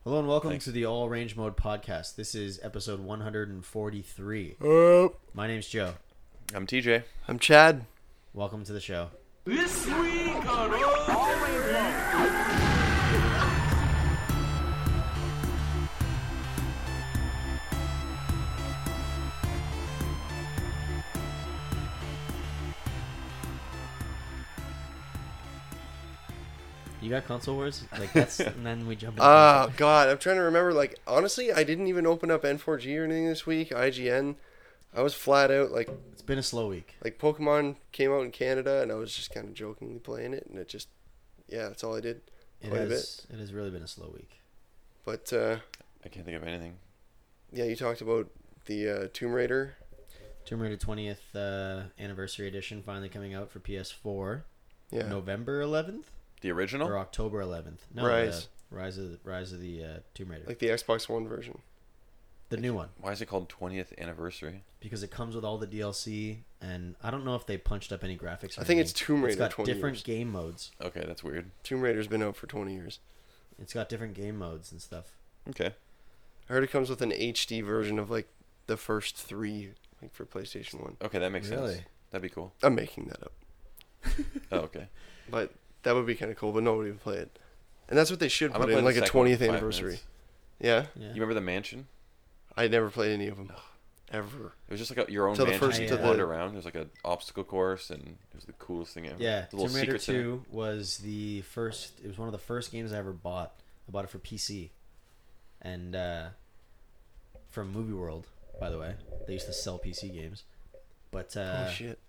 Hello and welcome Thanks. to the All Range Mode podcast. This is episode 143. My name's Joe. I'm TJ. I'm Chad. Welcome to the show. This week on All Range Mode. You got console wars? Like that's and then we jump into Oh, God. I'm trying to remember. Like, honestly, I didn't even open up N4G or anything this week. IGN. I was flat out, like It's been a slow week. Pokemon came out in Canada, and I was just kind of jokingly playing it, and it just, yeah, that's all I did. It Quite a has really been a slow week. But, I can't think of anything. yeah, you talked about the Tomb Raider. Tomb Raider 20th anniversary edition finally coming out for PS4. Yeah. November 11th The original? or October 11th? No, Rise. Rise of the Tomb Raider. Like the Xbox One version. The new one. Why is it called 20th anniversary? Because it comes with all the DLC, and I don't know if they punched up any graphics. Or I think it's anything. Tomb Raider It's got 20 different years. game modes. Okay, that's weird. Tomb Raider's been out for 20 years. It's got different game modes and stuff. Okay. I heard it comes with an HD version of, like, the first three, like, for PlayStation 1. Okay, that makes Really? sense. That'd be cool. I'm making that up. Oh, okay. But that would be kind of cool, but nobody would play it. And that's what they should I'm put gonna in, play like the a second one 20th for 5 anniversary. minutes. Yeah? Yeah. You remember the mansion? I never played any of them. Ever. It was just like your own Till the mansion. first- You to could the- wander around. There was like an obstacle course, and it was the coolest thing ever. Yeah, The little Tomb Raider secrets in it. 2 was the first. It was one of the first games I ever bought. I bought it for PC, and from Movie World, by the way. They used to sell PC games, but Oh, shit.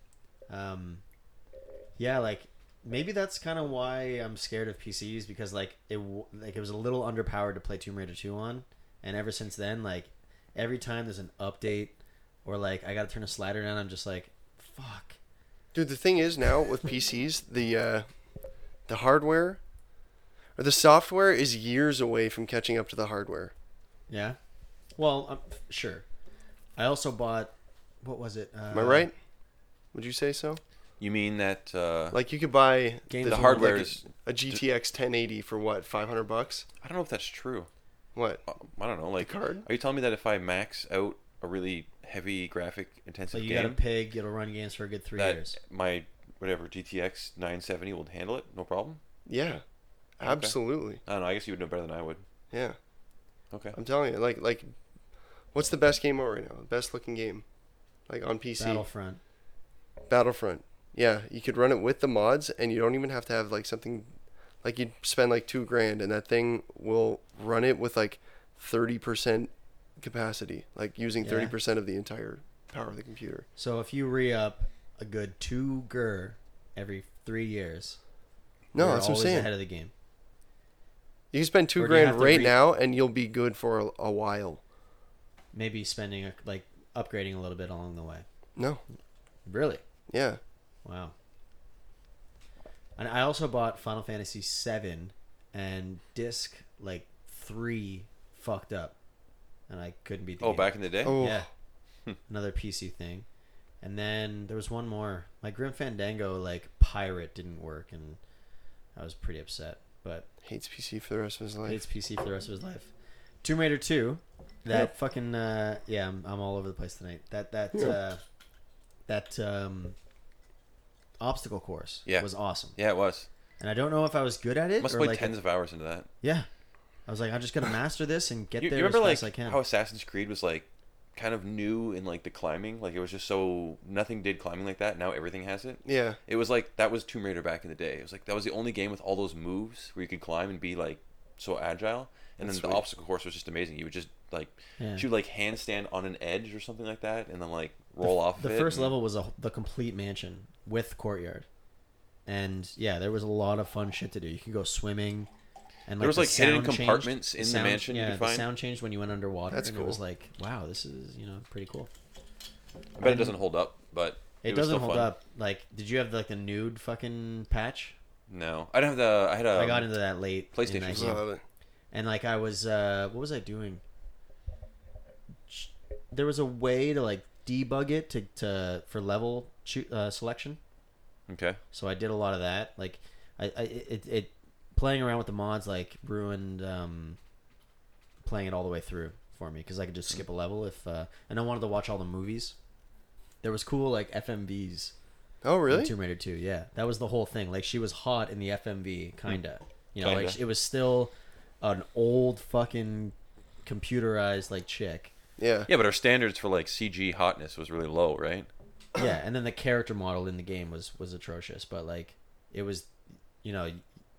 yeah, like maybe that's kind of why I'm scared of PCs because like it was a little underpowered to play Tomb Raider 2 on, and ever since then, like every time there's an update or like I got to turn a slider down, I'm just like, fuck. Dude, the thing is now with PCs, the hardware or the software is years away from catching up to the hardware. Yeah. Well, sure. I also bought. What was it? Am I right? Would you say so? You mean that Like you could buy Games the on, hardware like is... a GTX 1080 for what, $500? I don't know if that's true. What? I don't know. Like, card? Are you telling me that if I max out a really heavy graphic intensive Like you game, got a pig, it'll run games for a good 3 that years. my whatever GTX 970 will handle it? No problem? Yeah. Absolutely. I don't know. I guess you would know better than I would. Yeah. Okay. I'm telling you, like what's the best game out right now? The best looking game? Like on PC? Battlefront. Yeah, you could run it with the mods, and you don't even have to have like something. Like you'd spend like $2,000, and that thing will run it with like 30% capacity, like using Yeah. 30% of the entire power of the computer. So if you re-up a good 2 GR every 3 years, No, you're that's what I'm always saying. ahead of the game. You can spend Or do you have $2,000 to right now, and you'll be good for a while. Maybe spending like upgrading a little bit along the way. No, Really? yeah, Wow. And I also bought Final Fantasy VII, and disc like 3 fucked up, and I couldn't beat the Oh, game. back in the day? Oh. Yeah. Another PC thing. And then there was one more. My Grim Fandango like pirate didn't work, and I was pretty upset. But hates PC for the rest of his life. hates PC for the rest of his life. Tomb Raider 2. That Yep. fucking yeah, I'm all over the place tonight. That obstacle course Yeah. was awesome. Yeah, it was. And I don't know if I was good at it Must or play like tens of hours into that. yeah. I was like, I'm just gonna master this and get You there remember as like fast as I can. how Assassin's Creed was like kind of new in like the climbing? Like it was just so nothing did climbing like that. Now everything has it. Yeah, It was like that was Tomb Raider back in the day. It was like that was the only game with all those moves where you could climb and be like so agile. And That's then the sweet. obstacle course was just amazing. You would just like Yeah. shoot like handstand on an edge or something like that, and then like roll off. The of it first and- level was the complete mansion with courtyard, and yeah, there was a lot of fun shit to do. You could go swimming, and There was, the like, hidden sound changed. compartments in the sound- mansion you Yeah, could the find. sound changed when you went underwater. That's and It was cool. like, wow, this is pretty cool. I bet it doesn't hold up, but It was doesn't still hold fun. up. Like, did you have like the nude fucking patch? No, I didn't have the. I had a. I got into that late. in PlayStation. that game. Uh, And like I was, what was I doing? There was a way to like debug it to for level selection. Okay. So I did a lot of that. Like, it playing around with the mods like ruined playing it all the way through for me because I could just skip a level if and I wanted to watch all the movies. There was cool like FMVs. Oh really? In Tomb Raider 2, yeah, that was the whole thing. Like she was hot in the FMV, kinda. You know, Kinda. like it was still an old fucking computerized like chick. Yeah. Yeah, but our standards for like CG hotness was really low, right? Yeah, and then the character model in the game was atrocious, but like it was, you know,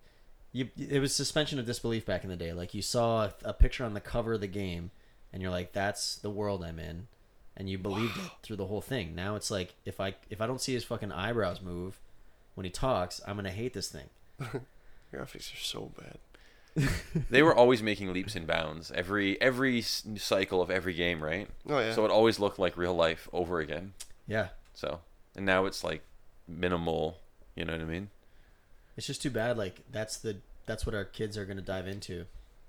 it was suspension of disbelief back in the day. Like you saw a picture on the cover of the game, and you're like, "That's the world I'm in," and you believed it through the whole thing. Now it's like if I don't see his fucking eyebrows move when he talks, I'm gonna hate this thing. Graphics are so bad. They were always making leaps and bounds every cycle of every game, right? Oh yeah. So it always looked like real life over again. Yeah, So, and now it's like minimal, you know what I mean? it's just too bad. Like that's what our kids are gonna dive into.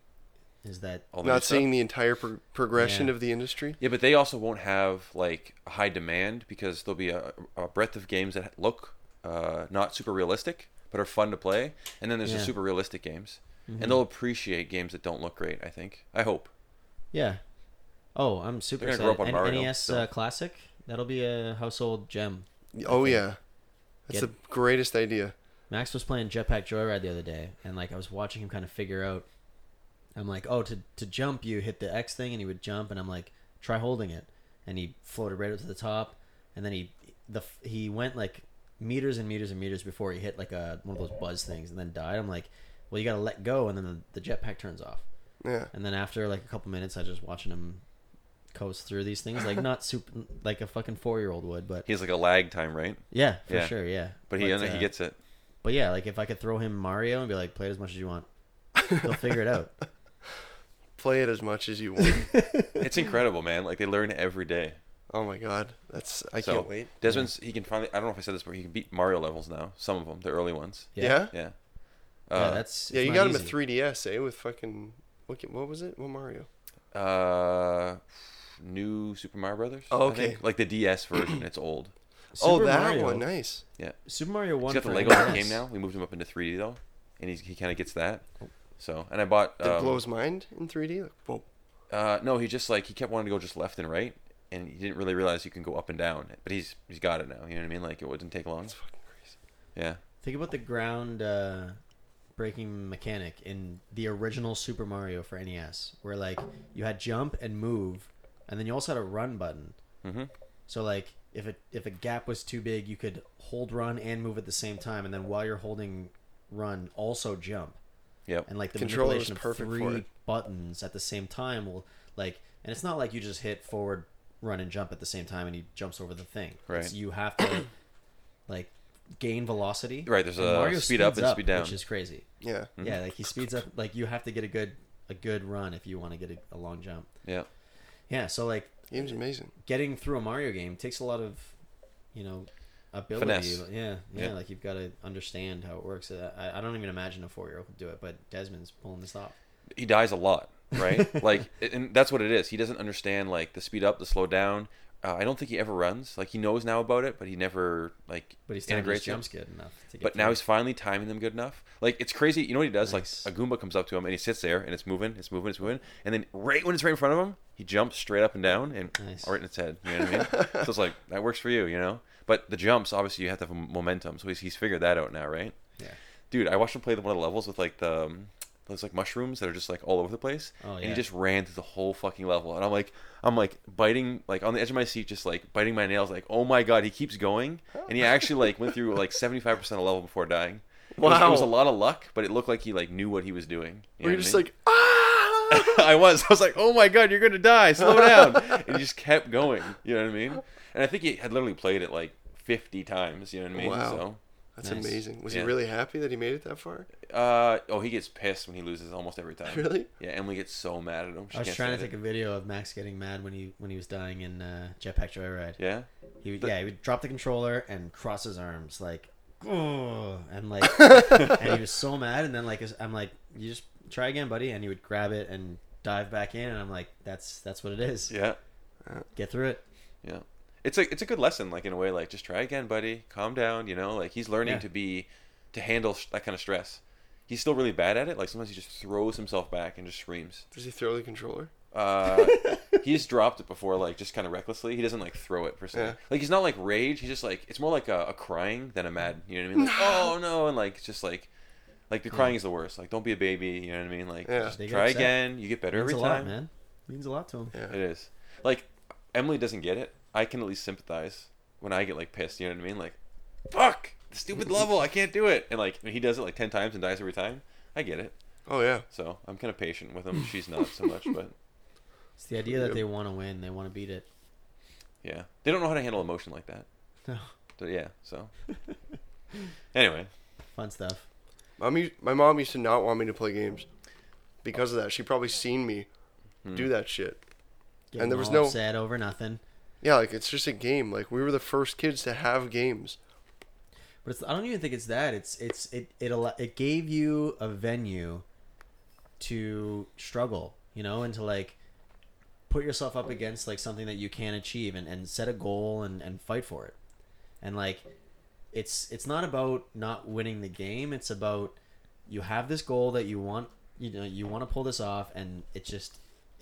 Is that All the new Not stuff. seeing the entire progression Yeah. of the industry. Yeah, but they also won't have like a high demand because there'll be a breadth of games that look not super realistic but are fun to play, and then there's the Yeah. super realistic games, Mhm. and they'll appreciate games that don't look great. I think. I hope. Yeah. Oh, I'm super They're gonna excited. grow up on Mario, NES so. Classic. That'll be a household gem. Oh yeah. That's Get- the greatest idea. Max was playing Jetpack Joyride the other day, and like I was watching him kind of figure out. I'm like, oh, to jump, you hit the X thing, and he would jump, and I'm like, try holding it, and he floated right up to the top, and then he went like meters and meters and meters before he hit like one of those buzz things, and then died. I'm like, well, you gotta let go, and then the jetpack turns off, Yeah. and then after like a couple minutes, I just watching him coast through these things, like not super like a fucking 4-year-old would, but He has like a lag time, right? yeah, for Yeah. sure, yeah. But he gets it. But yeah, like if I could throw him Mario and be like, play it as much as you want, he'll figure it out. Play it as much as you want. It's incredible, man. Like they learn every day. Oh my god. I So, can't wait. Desmond's he can finally. I don't know if I said this, but he can beat Mario levels now. Some of them, the early ones. Yeah. Yeah. Yeah, that's Yeah, it's you not got him a easy. 3DS, eh? With fucking what was it? What Mario? New Super Mario Brothers. Oh, I okay. think. Like the DS version. It's old. Super that Mario, one, nice. Super Mario He's 1 got the for Lego NES. game now. We moved him up into 3D though, and he kind of gets that. So, and I bought. Did it blow his mind in 3D? Like, whoa. No, he just like he kept wanting to go just left and right, and he didn't really realize you can go up and down. But he's got it now. You know what I mean? Like it wouldn't take long. That's fucking crazy. Yeah. Think about the ground breaking mechanic in the original Super Mario for NES, where like you had jump and move, and then you also had a run button. Mm-hmm. So like if a gap was too big, you could hold run and move at the same time, and then while you're holding run, also jump. Yep. And like the Controller was manipulation of perfect for 3 it. buttons at the same time will like, and it's not like you just hit forward, run, and jump at the same time, and he jumps over the thing. Right. You have to like gain velocity. Right, there's And a Mario speed up speeds and speed down. which is crazy. Yeah. Mhm. Yeah, like he speeds up. Like you have to get a good run if you want to get a long jump. Yeah. Yeah, so like Game's amazing. getting through a Mario game takes a lot of, ability. Finesse. Yeah, Yeah. like you've got to understand how it works. I don't even imagine a 4-year-old could do it, but Desmond's pulling this off. He dies a lot, right? Like, and that's what it is. He doesn't understand like the speed up, the slow down. I don't think he ever runs. Like he knows now about it, but he never like But he's timing his integrates it. jumps good enough to get But now through. he's finally timing them good enough. Like it's crazy. You know what he does? Nice. Like a Goomba comes up to him and he sits there and it's moving, and then right when it's right in front of him, he jumps straight up and down and Nice. right in its head. You know what I mean? So it's like that works for you, you know. But the jumps, obviously, you have to have momentum. So he's figured that out now, right? Yeah. Dude, I watched him play one of the levels with like those like mushrooms that are just like all over the place. Oh, And yeah. he just ran through the whole fucking level, and I'm like biting like on the edge of my seat, just like biting my nails, like oh my god, he keeps going, and he actually like went through like 75% of the level before dying. It was a lot of luck, but it looked like he like knew what he was doing. You Were know you what just I mean? like, ah? I was like, oh my god, you're gonna die, slow down, and he just kept going. You know what I mean? And I think he had literally played it like 50 times. You know what I mean? Wow. So. That's Nice. amazing. Was Yeah. he really happy that he made it that far? He gets pissed when he loses almost every time. Really? Yeah, Emily gets so mad at him. She I was can't trying to stand take a video of Max getting mad when he was dying in Jetpack Joyride. it. Yeah. He would, But- he would drop the controller and cross his arms like, oh, and like, and he was so mad. And then like, I'm like, you just try again, buddy. And he would grab it and dive back in. And I'm like, that's what it is. Yeah. Get through it. Yeah. It's a good lesson, like in a way, like just try again, buddy. Calm down, you know. Like he's learning Yeah. to handle that kind of stress. he's still really bad at it. Like sometimes he just throws himself back and just screams. Does he throw the controller? He's dropped it before, like just kind of recklessly. He doesn't like throw it per se. Yeah. Like he's not like rage. He's just like it's more like a crying than a mad. You know what I mean? Like oh no, and like just like the crying is the worst. Like don't be a baby. You know what I mean? Like just try again. You get better every time. Lot, man. Means a lot to him. Yeah. It is. Like Emily doesn't get it. I can at least sympathize when I get like pissed. You know what I mean? Like fuck the stupid level. I can't do it. And like he does it like 10 times and dies every time. I get it. Oh yeah. So I'm kind of patient with him. She's not so much, but. It's the idea that they want to win. They want to beat it. Yeah. They don't know how to handle emotion like that. No. So, yeah, so. Anyway. Fun stuff. My mom used to not want me to play games because of that. She probably seen me do that shit. Getting and there was no upset over nothing. Yeah, like it's just a game. Like we were the first kids to have games. But I don't even think it's that. It gave you a venue to struggle, you know, and to like put yourself up against like something that you can achieve and set a goal and fight for it. And like it's not about not winning the game, it's about you have this goal that you want, you know, you want to pull this off, and it's just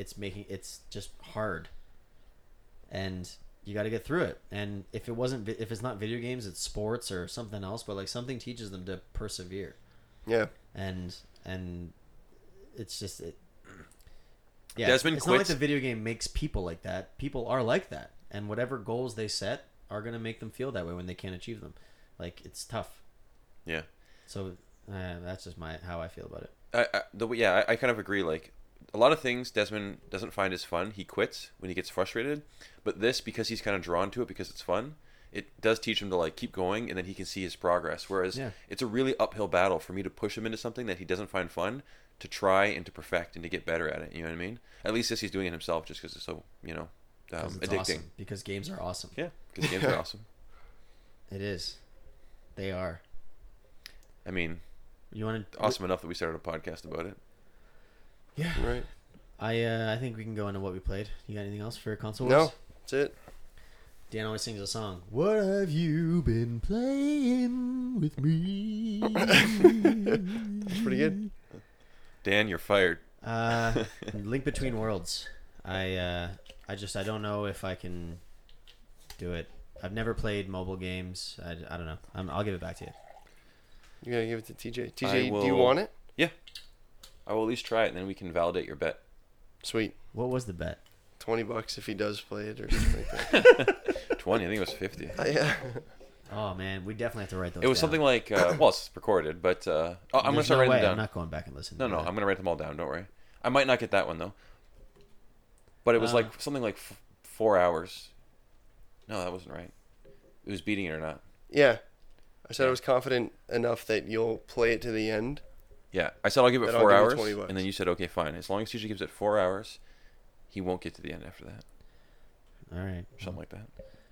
hard. And you got to get through it. And if it's not video games, it's sports or something else, but like something teaches them to persevere. Yeah. And it's just yeah, Desmond it's quits. not like the video game makes people like that. People are like that, and whatever goals they set are gonna make them feel that way when they can't achieve them. Like it's tough. Yeah. So that's just how I feel about it. I kind of agree. Like a lot of things Desmond doesn't find as fun. He quits when he gets frustrated. But this, because he's kind of drawn to it because it's fun, it does teach him to like keep going, and then he can see his progress. Whereas it's a really uphill battle for me to push him into something that he doesn't find fun, to try and to perfect and to get better at it. You know what I mean? At least this he's doing it himself, just because it's so addicting. Awesome. Because games are awesome. Yeah, because games are awesome. It is. They are. I mean, you want to awesome enough that we started a podcast about it. Yeah. Right. I think we can go into what we played. You got anything else for console wars? No, that's it. Dan always sings a song. What have you been playing with me? That's pretty good. Dan, you're fired. Link Between Worlds. I don't know if I can do it. I've never played mobile games. I don't know. I'll give it back to you. You gotta give it to TJ. TJ, do you want it? Yeah. I will at least try it, and then we can validate your bet. Sweet. What was the bet? $20 if he does play it or something like that. 20, I think it was 50. Yeah. Oh man, we definitely have to write those. It was down. something like, well, it's recorded, but I'm gonna start writing them down. I'm not going back and listening. No, I'm gonna write them all down. Don't worry. I might not get that one though. But it was like something like 4 hours. No, that wasn't right. It was beating it or not. Yeah. I said I was confident enough that you'll play it to the end. Yeah, I said I'll give it Then 4 I'll give hours, it $20. and then you said okay, fine. As long as TJ gives it 4 hours, he won't get to the end after that. All right. Or something like that.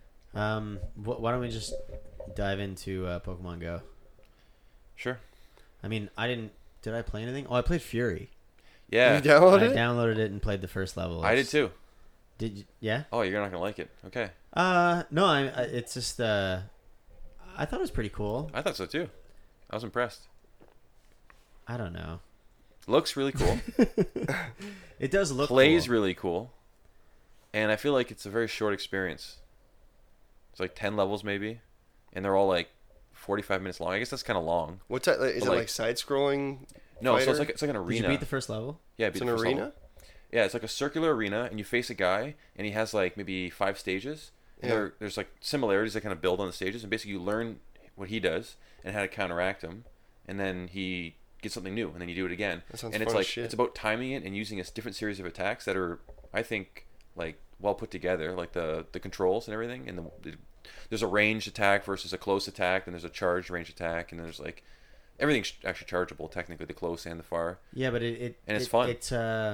Why don't we just dive into Pokemon Go? Sure. I mean, did I play anything? Oh, I played Fury. Yeah. You downloaded it? I downloaded it and played the first level. I did too. Did you? Yeah. Oh, you're not gonna like it. Okay. No, it's just I thought it was pretty cool. I thought so too. I was impressed. I don't know. Looks really cool. It does look Plays cool. really cool. And I feel like it's a very short experience. It's like 10 levels maybe. And they're all like 45 minutes long. I guess that's kind of long. What's that? Is it like side-scrolling? No, fighter? so it's like an arena. Did you beat the first level? Yeah, It's an arena? Yeah, it's like a circular arena, and you face a guy, and he has like maybe 5 stages. And Yeah. there's like similarities that kind of build on the stages, and basically you learn what he does and how to counteract him, and then he gets something new, and then you do it again. That sounds and it's fun as like shit. it's about timing it and using a different series of attacks that are, I think, like well put together, like the controls and everything. And there's a ranged attack versus a close attack, and there's a charged range attack, and there's like everything's actually chargeable technically, the close and the far. Yeah, but it's fun. It's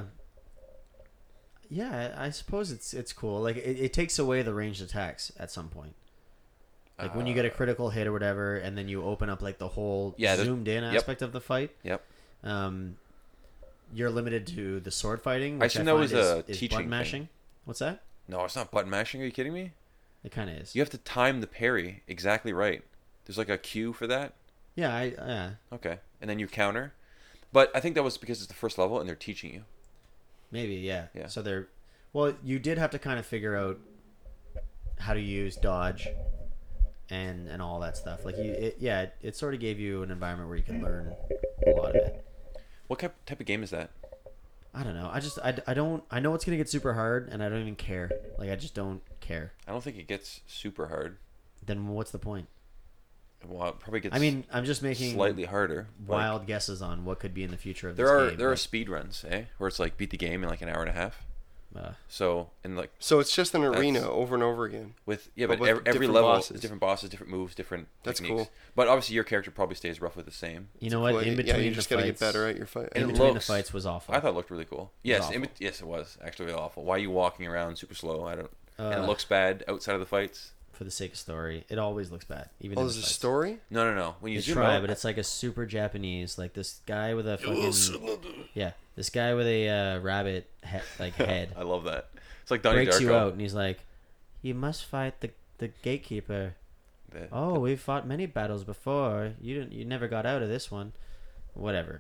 yeah, I suppose it's cool. Like it takes away the ranged attacks at some point. Like when you get a critical hit or whatever, and then you open up like the whole zoomed in aspect of the fight. Yep. You're limited to the sword fighting. I Which assume I that find was a is teaching button mashing. thing. What's that? No, it's not button mashing. Are you kidding me? It kind of is. You have to time the parry exactly right. There's like a cue for that. Yeah, yeah. Okay, and then you counter. But I think that was because it's the first level and they're teaching you. Maybe, yeah. Yeah. So they're... Well, you did have to kind of figure out how to use dodge and all that stuff. Like, it sort of gave you an environment where you could learn a lot of it. What type of game is that? I don't know. I know it's going to get super hard, and I don't even care. Like, I just don't care. I don't think it gets super hard. Then what's the point? Well, it probably gets. I mean, I'm just making slightly harder. Wild guesses on what could be in the future of this game. There are speed runs, where it's like beat the game in like an hour and a half. So it's just an arena over and over again. But every level is different bosses, different moves, different techniques. That's cool. But obviously your character probably stays roughly the same. You know what? In between you just gotta get better at your fight. In between the fights was awful. I thought it looked really cool. Yes, yes, it was actually really awful. Why are you walking around super slow? And it looks bad outside of the fights. For the sake of story, it always looks bad. Even there's a story? No. When you zoom try, out, but it's like a super Japanese. Like this guy with a fucking this guy with a rabbit head. I love that. It's like Donnie breaks Darko. you out, and he's like, "You must fight the gatekeeper." We've fought many battles before. You never got out of this one. Whatever.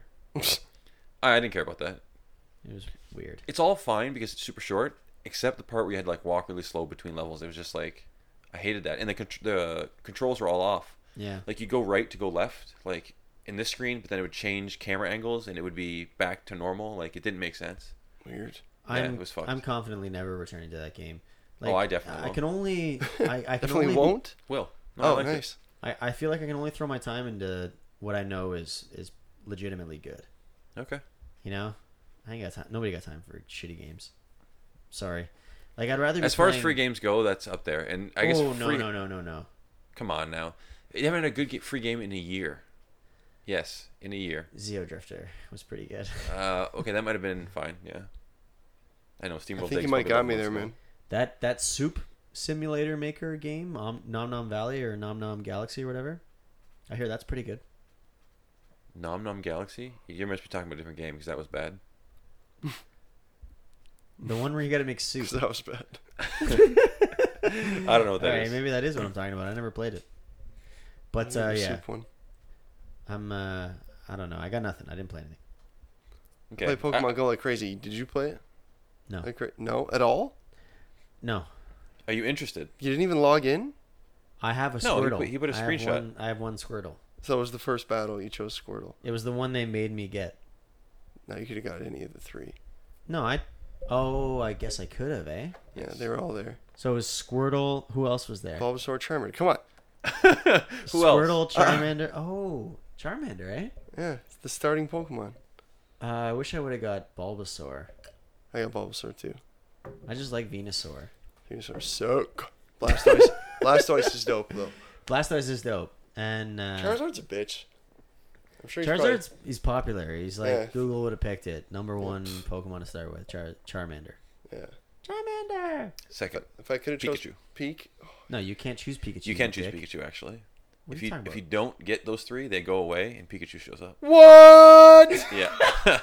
I didn't care about that. It was weird. It's all fine because it's super short, except the part where you had to like walk really slow between levels. It was just like, I hated that, and the controls were all off. Yeah. Like you go right to go left, like in this screen, but then it would change camera angles and it would be back to normal. Like it didn't make sense. Weird. It was fucked. I'm confidently never returning to that game. Like, I definitely will. I can only. I can definitely only, won't. Will. No, nice. I feel like I can only throw my time into what I know is legitimately good. Okay. You know, I ain't got time. Nobody got time for shitty games. Sorry. Like I'd rather. As far as free games go, that's up there, and I guess. No. Come on now, you haven't had a good free game in a year. Yes, in a year. Zeo Drifter was pretty good. Okay, that might have been fine. Yeah. I know SteamWorld. I think you might got me there, man. That soup simulator maker game, Nom Nom Valley or Nom Nom Galaxy or whatever. I hear that's pretty good. Nom Nom Galaxy? You must be talking about a different game because that was bad. The one where you got to make soup. That was bad. I don't know what that is. Maybe that is what I'm talking about. I never played it. But yeah, soup one. I don't know. I got nothing. I didn't play anything. Play Okay. Pokemon Go like crazy. Did you play it? No. No, at all? No. Are you interested? You didn't even log in? I have a No, Squirtle. he put a screenshot. I have one Squirtle. So it was the first battle. You chose Squirtle. It was the one they made me get. No, you could have got any of the three. No, I guess I could have, eh? Yeah, they were all there. So it was Squirtle. Who else was there? Bulbasaur, Charmander. Come on. Who Squirtle, else? Charmander. Oh, Charmander, eh? Yeah, it's the starting Pokemon. I wish I would have got Bulbasaur. I got Bulbasaur too. I just like Venusaur. Venusaur suck. Blastoise is dope though. Blastoise is dope, and Charizard's a bitch. I'm sure he's popular. He's like Yeah. Google would have picked it. Number one Pokemon to start with, Charmander. Yeah. Charmander. Second. If I could have chosen Pikachu. Peak. No, you can't choose Pikachu. You can choose dick. Pikachu actually. What If are you talking if you about? don't get those three, they go away and Pikachu shows up. What? Yeah.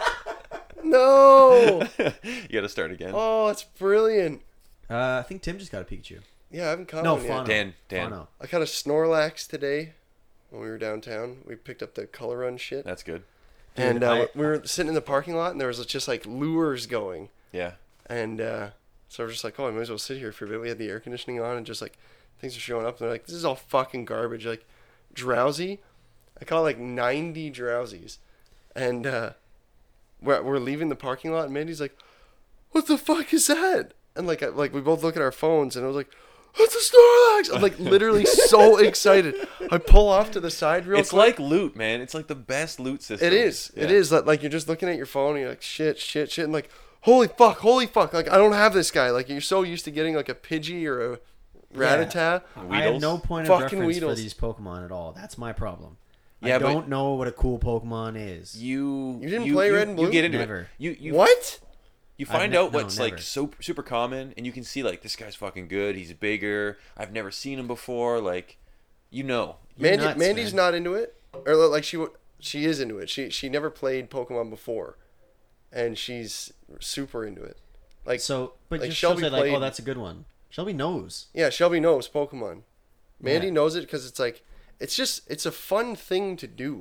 No. You got to start again. Oh, it's brilliant. I think Tim just got a Pikachu. Yeah, I haven't caught No, one yet. Fano. Dan. Fano. I caught a Snorlax today when we were downtown. We picked up the color run shit. That's good. And Dude, we were sitting in the parking lot, and there was just like lures going. Yeah. And so we're just like, oh, I might as well sit here for a bit. We had the air conditioning on, and just like things are showing up. And they're like, this is all fucking garbage. Like Drowsy, I caught like 90 Drowsies, and we're leaving the parking lot, and Mandy's like, what the fuck is that? And like we both look at our phones, and I was like, it's a Snorlax! I'm like literally so excited. I pull off to the side real It's quick. like loot, man. It's like the best loot system. It is. Yeah. It is. Like you're just looking at your phone and you're like, shit, and like, holy fuck. Like I don't have this guy. Like you're so used to getting like a Pidgey or a Rattata. I have no point of Fucking reference Weedles. for these Pokemon at all. That's my problem. Yeah, I but- don't know what a cool Pokemon is. You didn't play Red and Blue? You get into Never. it. You What? You find ne- out no, what's never. like so super common, and you can see like this guy's fucking good. He's bigger. I've never seen him before. Like, you know. You're nuts, Mandy's man. not into it, or like she is into it. She never played Pokemon before, and she's super into it. Like So, but like just Shelby Shelby like, played- oh, that's a good one. Shelby knows. yeah, Shelby knows Pokemon. Mandy Yeah. knows it because it's like it's a fun thing to do.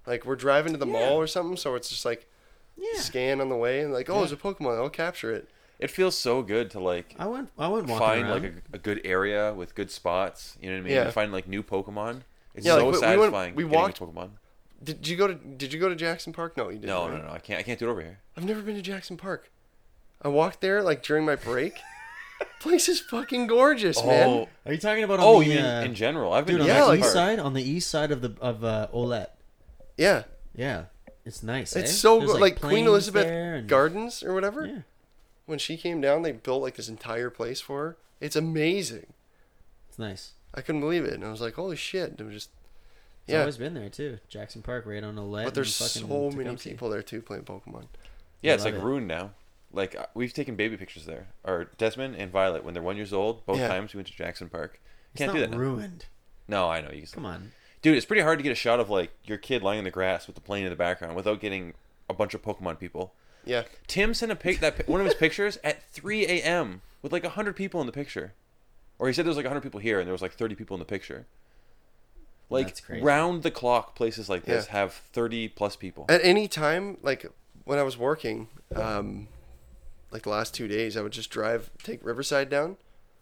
Like we're driving to the mall or something, so it's just like scan on the way and like, there's a Pokemon, I'll capture it. It feels so good to like. I went walking find around. like a good area with good spots. You know what I mean? Yeah. To find like new Pokemon. It's Yeah, so like, satisfying. we getting walked- a Pokemon. Did you go to Jackson Park? No, you didn't. No, right? no, no. I can't do it over here. I've never been to Jackson Park. I walked there like during my break. Place is fucking gorgeous, man. Are you talking about? Oh, On the, you mean in general? I've been dude, to on Yeah, the like- east side, on the east side of Olette. Yeah, Yeah, it's nice. it's eh? so There's, good. Like Queen planes Elizabeth there and- Gardens or whatever. Yeah, When she came down, they built like this entire place for her. It's amazing. it's nice. I couldn't believe it, and I was like, "Holy shit!" It was just, It's always been there too. Jackson Park, right on Olette. But there's and fucking so many Tecumseh. people there too playing Pokemon. Yeah, I it's like love it. ruined now. Like we've taken baby pictures there. Or Desmond and Violet when they're 1 year old. Both Yeah. times we went to Jackson Park. It's Can't not do that now. ruined. No, I know you. Come on. Dude, it's pretty hard to get a shot of like your kid lying in the grass with the plane in the background without getting a bunch of Pokemon people. Yeah, Tim sent one of his pictures at 3 a.m. with like 100 people in the picture. Or he said there was like 100 people here and there was like 30 people in the picture. Like That's crazy. round the clock places like this Yeah. have 30 plus people. at any time, like when I was working, like the last 2 days, I would just take Riverside down.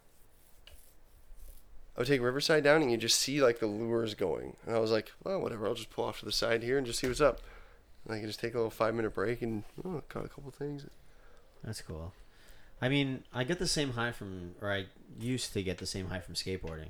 I would take Riverside down, and you just see like the lures going, and I was like, well, whatever. I'll just pull off to the side here and just see what's up. And I can just take a little 5-minute break and caught a couple things. That's cool. I mean, I get the same high I used to get the same high from skateboarding.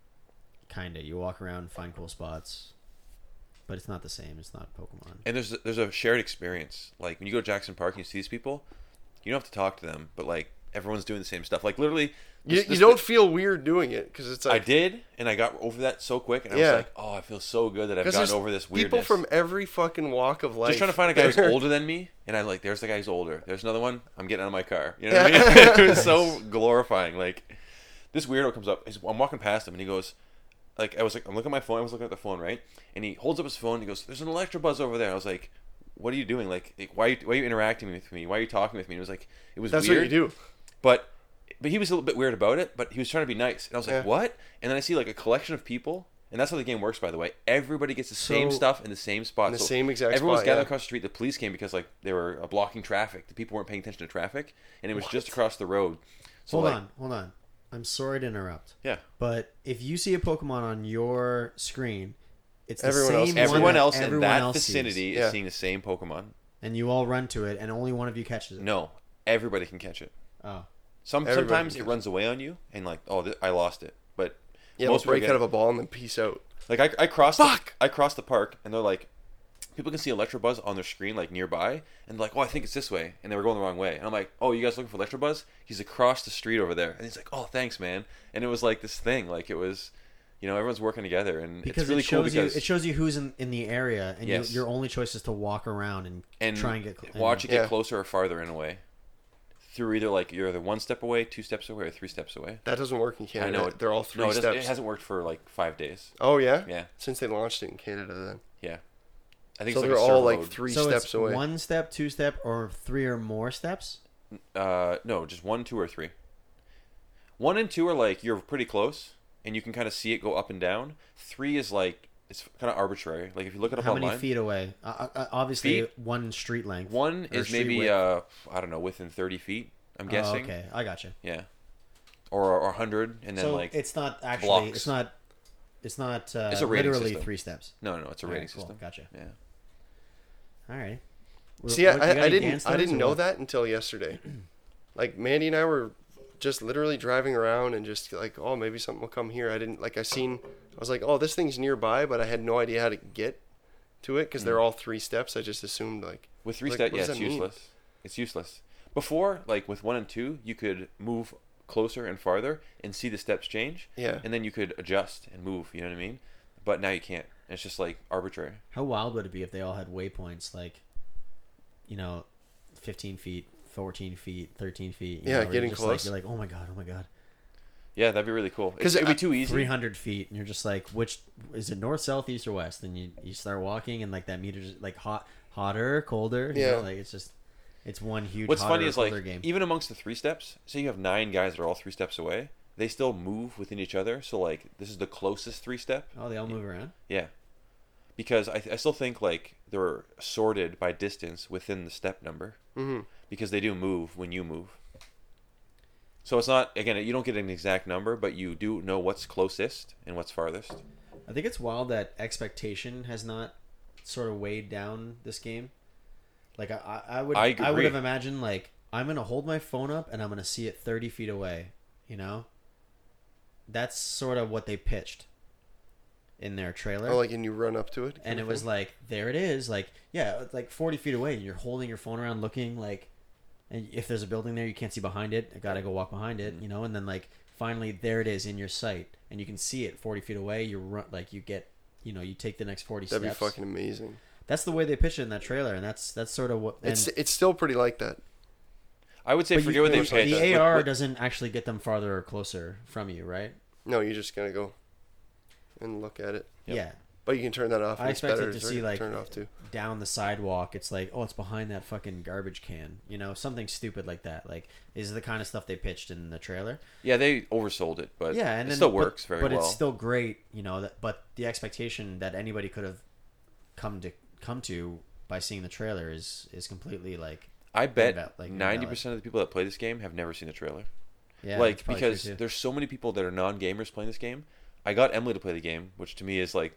Kinda. You walk around, find cool spots, but it's not the same. It's not Pokemon. And there's a shared experience. Like when you go to Jackson Park and you see these people, you don't have to talk to them, but like everyone's doing the same stuff. Like literally, You don't feel weird doing it because it's I like did, and I got over that so quick, and I Yeah. was like, "Oh, I feel so good that I've 'cause gotten there's over this weirdness." people from every fucking walk of life. Just trying to find a guy who's there. older than me, and I'm like, "There's the guy who's older. There's another one. I'm getting out of my car." You know what I mean? It was so glorifying. Like this weirdo comes up. I'm walking past him, and he goes, "Like I'm looking at my phone. I was looking at the phone, right?" And he holds up his phone. And he goes, "There's an Electabuzz over there." I was like, "What are you doing? Like why are you interacting with me? Why are you talking with me?" And it was That's weird. what you do. But he was a little bit weird about it, but he was trying to be nice. And I was like, Yeah. what? And then I see like a collection of people, and that's how the game works, by the way. Everybody gets the same stuff in the same spot. In the same exact everyone was spot, gathered yeah. across the street. The police came because like they were blocking traffic. The people weren't paying attention to traffic, and it was just across the road. So Hold on. I'm sorry to interrupt. Yeah. But if you see a Pokemon on your screen, it's the Everyone else- same one Everyone that else in everyone that else vicinity sees. is Yeah. seeing the same Pokemon. And you all run to it, and only one of you catches it. No, everybody can catch it. Oh. Everybody Sometimes can it catch runs away on you, and like, oh, I lost it. But Yeah, most we'll break people out of a ball and then peace out. Like I crossed I crossed the park, and they're like, people can see Electabuzz on their screen like nearby, and they're like, oh, I think it's this way, and they were going the wrong way, and I'm like, oh, you guys looking for Electabuzz? He's across the street over there, and he's like, oh, thanks, man. And it was like this thing, like it was, everyone's working together, and Because it's really it shows cool because it shows you who's in the area, and Yes. your only choice is to walk around and try and get watch it get Yeah. closer or farther in a way. Through you're either 1 step away, 2 steps away, or 3 steps away. That doesn't work in I Canada. know it. They're all 3 No, steps. it hasn't worked for like 5 days. Oh yeah. Yeah, Since they launched it in Canada, then. yeah. I think So it's they're like a all server like load. 3 So steps it's away. 1 step, 2 step, or 3 or more steps. No, just 1, 2, or 3. 1 and 2 are like you're pretty close, and you can kind of see it go up and down. 3 is like it's kind of arbitrary. Like if you look it up How online, many feet away? Obviously, Feet? 1 street length. 1 or is street maybe width. I don't know, within 30 feet. I'm Oh, guessing. okay, I got you. Yeah. Or 100, and then So like it's not actually. blocks. It's not. It's not. It's a rating literally system. 3 steps. no, it's a rating Alright, cool. system. Gotcha. Yeah. All right. See, I didn't know that until yesterday. Like Mandy and I were just literally driving around and just like, oh, maybe something will come here. I didn't like. I was like, oh, this thing's nearby, but I had no idea how to get to it because they're all 3 steps. I just assumed like With 3 like, steps, what yeah, does it's that mean? useless. It's useless. Before, like with 1 and 2, you could move closer and farther and see the steps change. Yeah. And then you could adjust and move. You know what I mean? But now you can't. It's just like arbitrary. How wild would it be if they all had waypoints like, 15 feet, 14 feet, 13 feet? Yeah, where you're getting just close. Like, you're like, oh my god. Yeah, that'd be really cool. 'Cause It'd be too easy. 300 feet, and you're just like, which is it? North, south, east, or west? And you start walking, and like that meter's like hotter, colder. Yeah. Like it's one huge. What's hotter, funny is like colder game. even amongst the 3 steps, say you have 9 guys that are all 3 steps away, they still move within each other. So like this is the closest 3 step. Oh, they all move around. Yeah. because I still think like they're sorted by distance within the step number, because they do move when you move. So it's not, again, you don't get an exact number, but you do know what's closest and what's farthest. I think it's wild that expectation has not sort of weighed down this game. Like I would have imagined like I'm gonna hold my phone up and I'm gonna see it 30 feet away. You know, that's sort of what they pitched in their trailer. Oh, like, and you run up to it, and it was like, there it is, like, yeah, like 40 feet away, and you're holding your phone around, looking like, and if there's a building there, you can't see behind it. I gotta go walk behind it, you know, and then like finally there it is in your sight, and you can see it 40 feet away. You run, like, you get, you know, you take the next 40 steps. That'd be fucking amazing. That's the way they pitched it in that trailer, and that's sort of what. It's still pretty like that. I would say forget what they pitched. The AR doesn't actually get them farther or closer from you, right? No, you're just gonna go and look at it. Yep. Yeah. But you can turn that off. I expected to see, like, turn it off too. Down the sidewalk, it's like, oh, it's behind that fucking garbage can. You know, something stupid like that. Like, is the kind of stuff they pitched in the trailer. Yeah, they oversold it, but yeah, and it still works very well. But it's still great, you know. But the expectation that anybody could have come to by seeing the trailer is completely like. I bet 90% of the people that play this game have never seen the trailer. Yeah, like, because there's so many people that are non-gamers playing this game. I got Emily to play the game, which to me is like,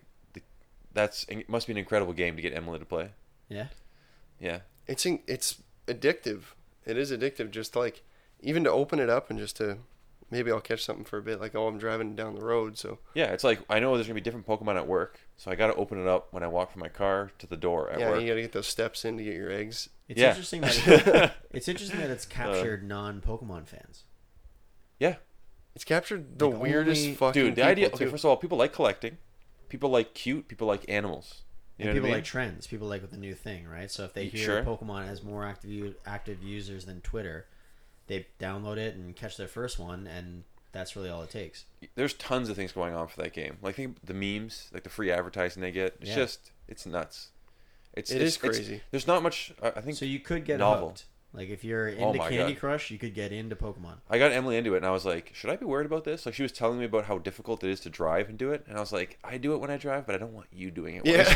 it must be an incredible game to get Emily to play. Yeah. Yeah. It's addictive. It is addictive, just like, even to open it up and just to, maybe I'll catch something for a bit, like, oh, I'm driving down the road, so. Yeah, it's like, I know there's going to be different Pokemon at work, so I got to open it up when I walk from my car to the door at work. Yeah, you got to get those steps in to get your eggs. It's interesting that it's captured non-Pokemon fans. Yeah. It's captured the weirdest fucking dude, the idea, okay, first of all, people like collecting. People like cute. People like animals. You know people what I mean? like trends. People like the new thing, right? So if they hear Pokemon has more active users than Twitter, they download it and catch their first one, and that's really all it takes. There's tons of things going on for that game. Like, think the memes, like the free advertising they get. It's just, it's nuts. It is crazy. There's not much. I think so. You could get novel. Hooked. Like, if you're into Candy Crush, you could get into Pokemon. I got Emily into it, and I was like, should I be worried about this? Like, she was telling me about how difficult it is to drive and do it, and I was like, I do it when I drive, but I don't want you doing it when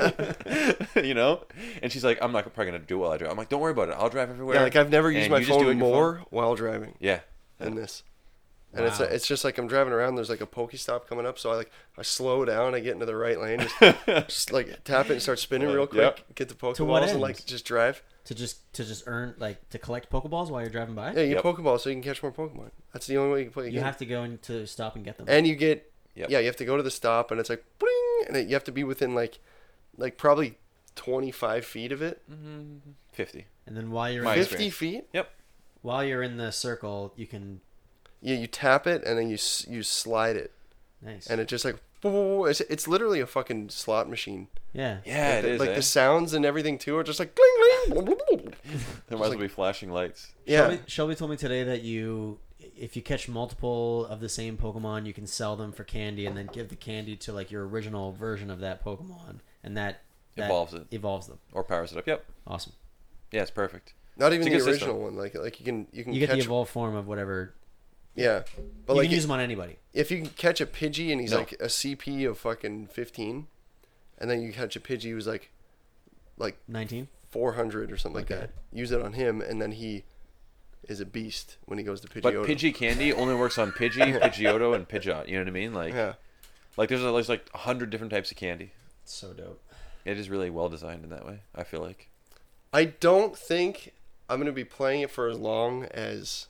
I drive. You know? And she's like, I'm not probably going to do it while I drive. I'm like, don't worry about it. I'll drive everywhere. Yeah, like, I've never used my phone more while driving. Yeah. Than this. And it's just like I'm driving around, there's like a Pokestop coming up, so I slow down, I get into the right lane, just like tap it and start spinning real quick, get the Pokeballs and like just drive. To just earn, like, to collect Pokeballs while you're driving by? Yeah, you get Pokeballs so you can catch more Pokemon. That's the only way you can play a game. You have to go into stop and get them. And you get, you have to go to the stop, and it's like, bling, and you have to be within like probably 25 feet of it. 50. And then while you're 50 feet? Yep. While you're in the circle, you can... Yeah, you tap it, and then you slide it. Nice. And it just like, it's literally a fucking slot machine. Yeah. Yeah, like it is. Like the sounds and everything too are just like gling gling. There might as well be flashing lights. Yeah. Shelby told me today that if you catch multiple of the same Pokemon, you can sell them for candy, and then give the candy to like your original version of that Pokemon, and that evolves them or powers it up. Yep. Awesome. Yeah, it's perfect. Not even the original one. Like you can get the evolved form of whatever. Yeah, but you can use them on anybody. If you can catch a Pidgey and he's like a CP of fucking 15, and then you catch a Pidgey who's like 19, 400 or something like that. Use it on him, and then he is a beast when he goes to Pidgeotto. But Pidgey candy only works on Pidgey, Pidgeotto, and Pidgeot. You know what I mean? Like, like there's like 100 different types of candy. It's so dope. It is really well designed in that way, I feel like. I don't think I'm gonna be playing it for as long as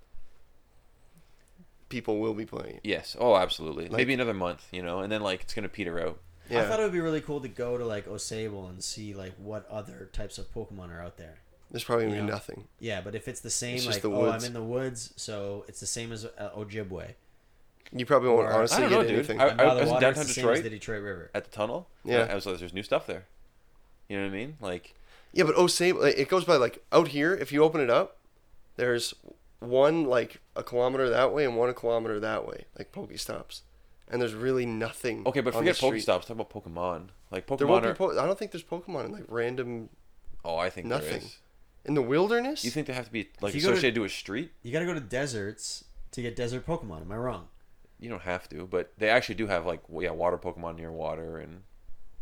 people will be playing it. Yes. Oh, absolutely. Like, maybe another month, you know, and then like it's gonna peter out. Yeah. I thought it would be really cool to go to like Osable and see like what other types of Pokemon are out there. There's probably gonna be nothing. Yeah, but if it's the same, it's like, I'm in the woods, so it's the same as Ojibwe. You probably won't honestly get anything. I was in downtown Detroit. The Detroit River. At the tunnel. Yeah. I was like, there's new stuff there. You know what I mean? Like. Yeah, but Osable, it goes by like out here. If you open it up, there's one like a kilometer that way and 1 kilometer that way, like Pokestops, and there's really nothing. Okay, but forget Pokestops. Talk about Pokemon. Like Pokemon. There won't be I don't think there's Pokemon in like random. Oh, I think nothing. There is. In the wilderness. You think they have to be like associated to a street? You got to go to deserts to get desert Pokemon. Am I wrong? You don't have to, but they actually do have like water Pokemon near water and.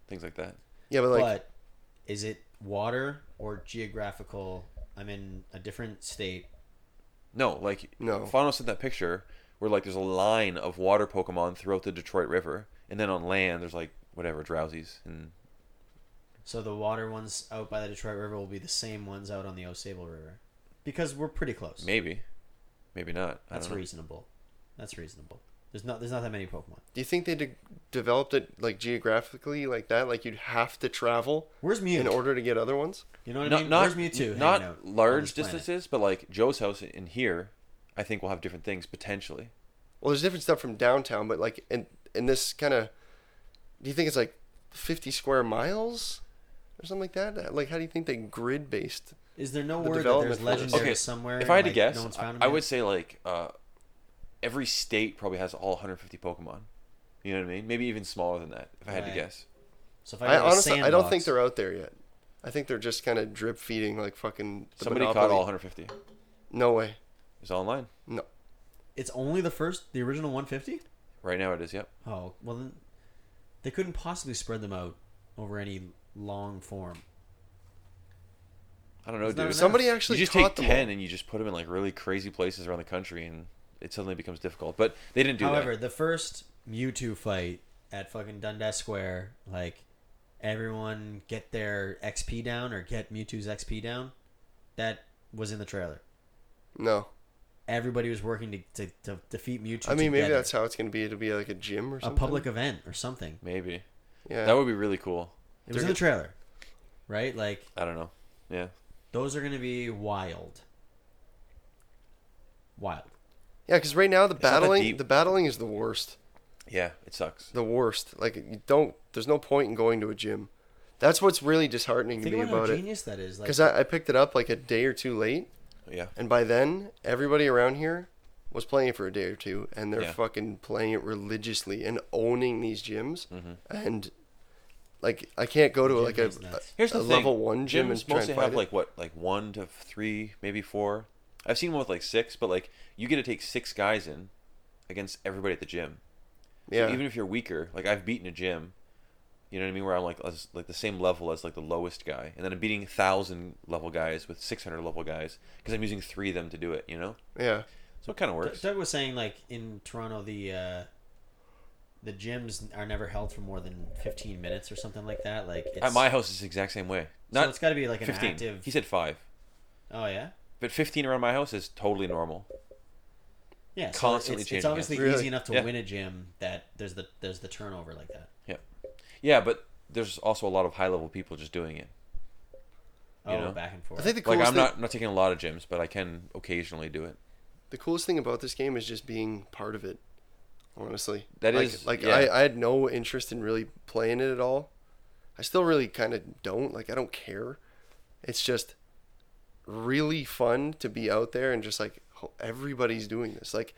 things like that. Yeah, but like, But is it water or geographical? I'm in a different state. No, like No. Fano sent that picture where like there's a line of water Pokemon throughout the Detroit River, and then on land there's like whatever Drowsies and. So the water ones out by the Detroit River will be the same ones out on the Osable River, because we're pretty close. Maybe not. I That's don't know. reasonable. That's reasonable. There's not that many Pokemon. do you think they developed it like geographically like that? Like you'd have to travel Where's Mew? in order to get other ones? You know what I Not mean? not Where's Mewtwo? not hanging out on large this planet? distances, but like Joe's house in here, I think will have different things potentially. Well, there's different stuff from downtown, but like in this kind of, do you think it's like 50 square miles or something like that? Like, how do you think they grid based? Is there no the word that development there's for this. legendaries Okay, somewhere? if I had to like, guess, no one's found them I yet? would say like every state probably has all 150 Pokemon. You know what I mean? Maybe even smaller than that, if I had to Right. guess. So if I, I go to honestly, I don't Sandbox- think they're out there yet. I think they're just kind of drip feeding like fucking the Somebody Monopoly. caught all 150. No way. It's online. No. It's only the original 150. Right now it is, yep. Oh well, then they couldn't possibly spread them out over any long form. I don't know, It's not dude. enough. Somebody actually You just caught take them 10 all. and you just put them in like really crazy places around the country and it suddenly becomes difficult. But they didn't do However, that. the first Mewtwo fight at fucking Dundas Square, like everyone get their XP down or get Mewtwo's XP down, that was in the trailer. No. Everybody was working to defeat Mewtwo. I mean, maybe together. that's how it's going to be. It'll be like a gym or a something. public event or something. Maybe. Yeah. That would be really cool. It was in the trailer, right? Like I don't know. Yeah. those are going to be wild. Wild. Yeah, because right now not that deep. the battling is the worst. Yeah, it sucks. The worst. Like you don't. There's no point in going to a gym. That's what's really disheartening to Think me about how about it. genius that is. Like, Because I picked it up like a day or two late, Yeah. and by then everybody around here was playing it for a day or two, and they're Yeah. fucking playing it religiously and owning these gyms. Mm-hmm. And like I can't go to Gym like a, is nuts. Here's the a thing. level 1 gym Gyms and try mostly and fight have it. like what, like 1 to 3, maybe 4. I've seen one with like 6, but like you get to take 6 guys in against everybody at the gym. So Yeah. even if you're weaker, like I've beaten a gym, you know what I mean, where I'm like the same level as like the lowest guy, and then I'm beating 1,000 level guys with 600 level guys because I'm using 3 of them to do it. You know, Yeah. so it kind of works. Doug was saying like in Toronto the gyms are never held for more than 15 minutes or something like that. Like it's, At my house, it's the exact same way. so Not it's got to be like an 15. active. He said 5, Oh yeah. but 15 around my house is totally normal. Yeah, so Constantly it's changing obviously hands. Really? easy enough to Yeah. win a gym that there's the turnover like that. Yeah, but there's also a lot of high level people just doing it. Oh, You know? back and forth. I think the Like coolest I'm not taking a lot of gyms, but I can occasionally do it. the coolest thing about this game is just being part of it. Honestly, That like, is- like yeah. I had no interest in really playing it at all. I still really kind of don't. Like I don't care. It's just really fun to be out there and just like everybody's doing this. Like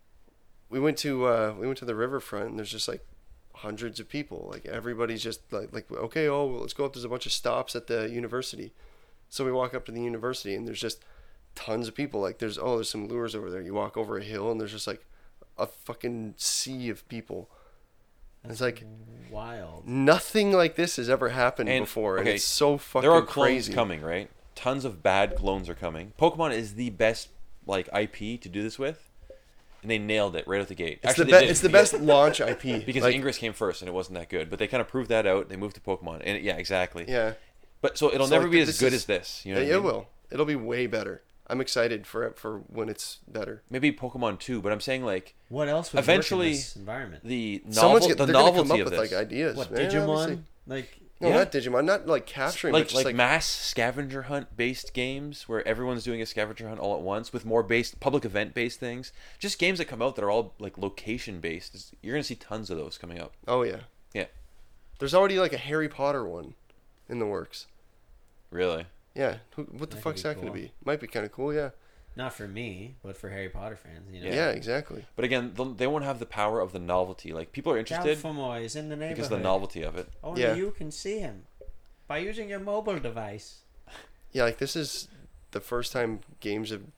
we went to the riverfront and there's just like hundreds of people. Like everybody's just like okay, oh well, let's go up. There's a bunch of stops at the university. So we walk up to the university and there's just tons of people. Like there's some lures over there. You walk over a hill and there's just like a fucking sea of people. It's like Wild. nothing like this has ever happened And, before, and okay, it's so fucking There are clones crazy. coming, right? Tons of bad clones are coming. Pokemon is the best like IP to do this with, and they nailed it right out the gate. It's Actually, the they did, it's the because- best launch IP because like, Ingress came first and it wasn't that good, but they kind of proved that out. They moved to Pokemon, and yeah, exactly. yeah, But so it'll So, never like, be as this good is- as this. You know, yeah, what I it mean? will. It'll be way better. I'm excited for when it's better. Maybe Pokemon 2, but I'm saying like What else would Eventually, work in this environment? the Someone's novel, the they're gonna come novelty up of with this. like ideas. What man, Digimon? obviously. Like No, Yeah. not Digimon. Not like capturing, but like just like mass scavenger hunt based games where everyone's doing a scavenger hunt all at once with more public event based things. Just games that come out that are all like location based. You're gonna see tons of those coming up. oh yeah, Yeah. There's already like a Harry Potter one in the works. Really? Yeah, what the That could fuck's be that gonna cool. be? Might be kind of cool. Yeah. not for me, but for Harry Potter fans. You know. Yeah, exactly. But again, they won't have the power of the novelty. Like people are interested Galfomoy is in the neighborhood. because of the novelty of it. Only Yeah. you can see him by using your mobile device. Yeah, like this is the first time games have.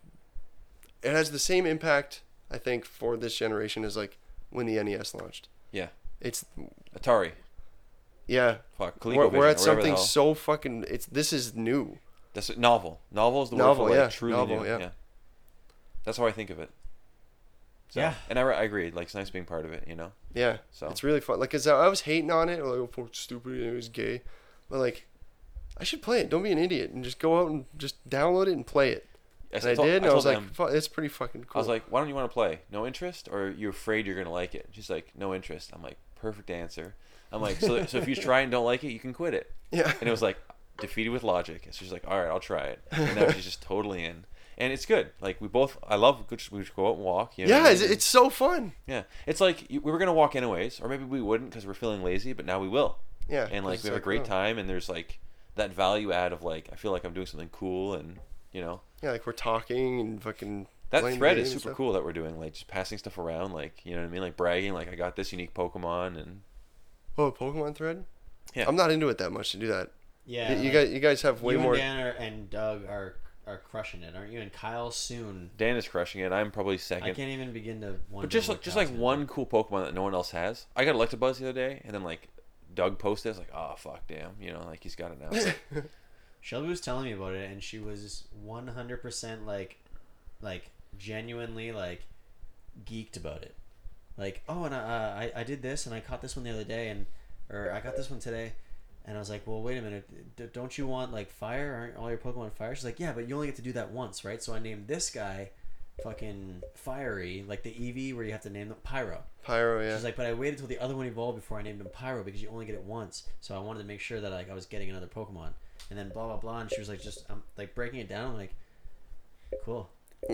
It has the same impact, I think, for this generation as like when the NES launched. Yeah. It's Atari. Yeah. Fuck. We're at something so so fucking. This is new. That's novel. Novel is the novel, word for like yeah. truly novel, new. yeah. That's how I think of it. So, yeah. And I agree. Like, it's nice being part of it, you know? Yeah. So it's really fun. Like, 'cause I was hating on it. Like, oh, fuck, stupid. It was gay. But, like, I should play it. Don't be an idiot. And just go out and just download it and play it. And I did. And I was like, it's pretty fucking cool. I was like, why don't you want to play? No interest? Or you're afraid you're going to like it? She's like, no interest. I'm like, perfect answer. I'm like, so if you try and don't like it, you can quit it. Yeah. And it was like, defeated with logic. And she's like, all right, I'll try it. And now she's just totally in. And it's good. Like, we both, I love, we just go out and walk. You know yeah, it's so fun. Yeah. It's like, we were going to walk anyways, or maybe we wouldn't because we're feeling lazy, but now we will. Yeah. And, like, we have a great time, and there's, like, that value add of, like, I feel like I'm doing something cool, and, you know. Yeah, like, we're talking and fucking. That thread is super cool that we're doing, like, just passing stuff around, like, you know what I mean? Like, bragging, like, I got this unique Pokemon, and. Oh, a Pokemon thread? Yeah. I'm not into it that much to do that. Yeah. You guys have way more. Dan and Doug are crushing it, aren't you? And Kyle soon. Dan is crushing it. I'm probably second. I can't even begin to wonder. But just like one cool Pokemon that no one else has. I got Electabuzz the other day, and then like Doug posted, I was like, oh fuck, damn, you know, like he's got it now. Shelby was telling me about it, and she was 100% like genuinely like geeked about it. Like, oh, and I did this, and I caught this one the other day, or I got this one today. And I was like, well, wait a minute. Don't you want, like, fire? Aren't all your Pokemon fire? She's like, yeah, but you only get to do that once, right? So I named this guy fucking Fiery, like the Eevee where you have to name them Pyro. Pyro, yeah. She's like, but I waited till the other one evolved before I named him Pyro because you only get it once. So I wanted to make sure that, like, I was getting another Pokemon. And then blah, blah, blah. And she was like, like, breaking it down. I'm like, cool.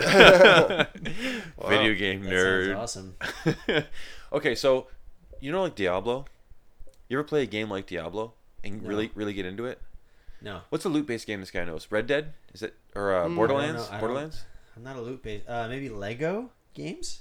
Wow. Video game nerd. That sounds awesome. Okay, so, you know, like Diablo? You ever play a game like Diablo? And really get into it? No. What's a loot-based game this guy knows? Red Dead? Is it or Borderlands? Borderlands? I'm not a loot-based. Maybe Lego games.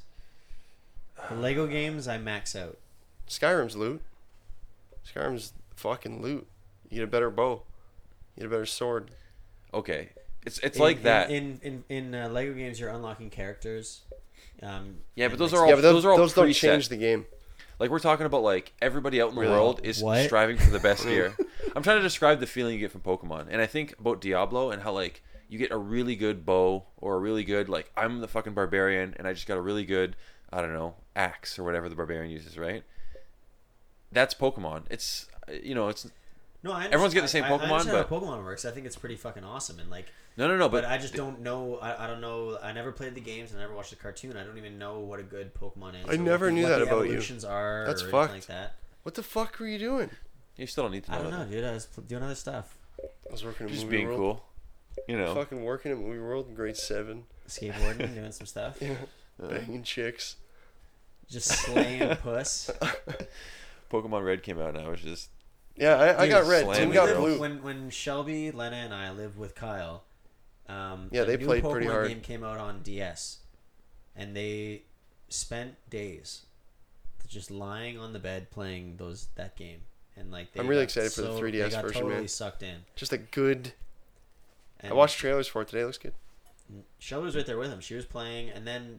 The Lego games I max out. Skyrim's loot. Skyrim's fucking loot. You get a better bow. You get a better sword. Okay, it's like that. In Lego games, you're unlocking characters. Yeah, but those are all those don't change the game. Like, we're talking about, like, everybody out in the world is striving for the best gear. I'm trying to describe the feeling you get from Pokemon. And I think about Diablo and how, like, you get a really good bow or a really good, like, I'm the fucking barbarian and I just got a really good, I don't know, axe or whatever the barbarian uses, right? That's Pokemon. It's, you know, it's... No, everyone's getting the same Pokemon, I understand but... how Pokemon works. I think it's pretty fucking awesome. And, like... No, but I just don't know. I don't know. I never played the games. I never watched the cartoon. I don't even know what a good Pokemon is. I never knew that about you. Evolutions are. That's or fucked. Like that. What the fuck were you doing? You still don't need to know. I don't know, dude. I was doing other stuff. I was working at just Movie being World. cool. You know. Fucking working at Movie World in grade 7. Skateboarding, doing some stuff. Yeah. Banging chicks. Just slaying puss. Pokemon Red came out and I was just... Yeah, I got red. Tim got blue. When Shelby, Lena, and I lived with Kyle... yeah, they played Pokemon pretty hard. Game came out on DS, and they spent days just lying on the bed playing that game, and like I'm really excited for the 3DS they got version, totally man. Sucked in. Just a good. And I watched trailers for it today. It looks good. Shelby was right there with him. She was playing, and then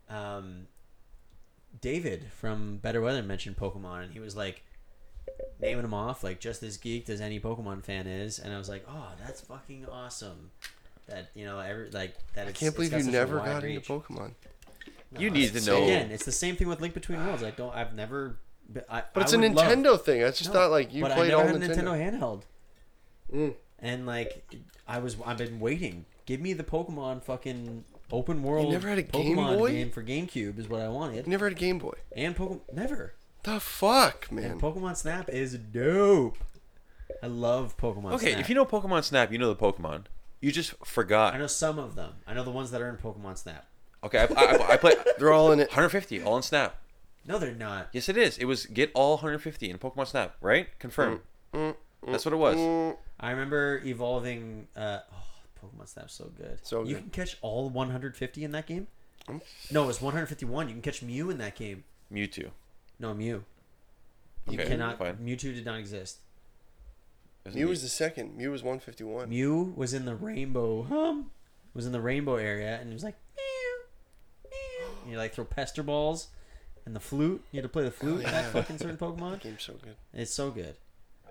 David from Better Weather mentioned Pokemon, and he was like naming them off like just as geeked as any Pokemon fan is, and I was like, oh, that's fucking awesome. That, you know, that. I can't believe you never got into Pokemon. No, you need to know. Again, it's the same thing with Link Between Worlds. I've never. But it's a Nintendo thing. I just thought like you played all Nintendo. But I never had a Nintendo handheld. Mm. And like, I've been waiting. Give me the Pokemon fucking open world. You never had a Game Pokemon Boy game for GameCube is what I wanted. You never had a Game Boy. And Pokemon never. The fuck, man. And Pokemon Snap is dope. I love Pokemon Snap. Okay, if you know Pokemon Snap, you know the Pokemon. You just forgot. I know some of them. I know the ones that are in Pokemon Snap. Okay, I play. They're all in it. 150, all in Snap. No, they're not. Yes, it is. It was get all 150 in Pokemon Snap, right? Confirm. That's what it was. I remember evolving. Pokemon Snap's so good. You can catch all 150 in that game. No, it was 151. You can catch Mew in that game. Mewtwo. No, Mew. You cannot. Fine. Mewtwo did not exist. Mew was the second. Mew was 151. Mew was in the rainbow. Was in the rainbow area, and it was like meow, meow. And you like throw pester balls, and the flute. You had to play the flute in that fucking certain Pokemon. That game's so good. It's so good.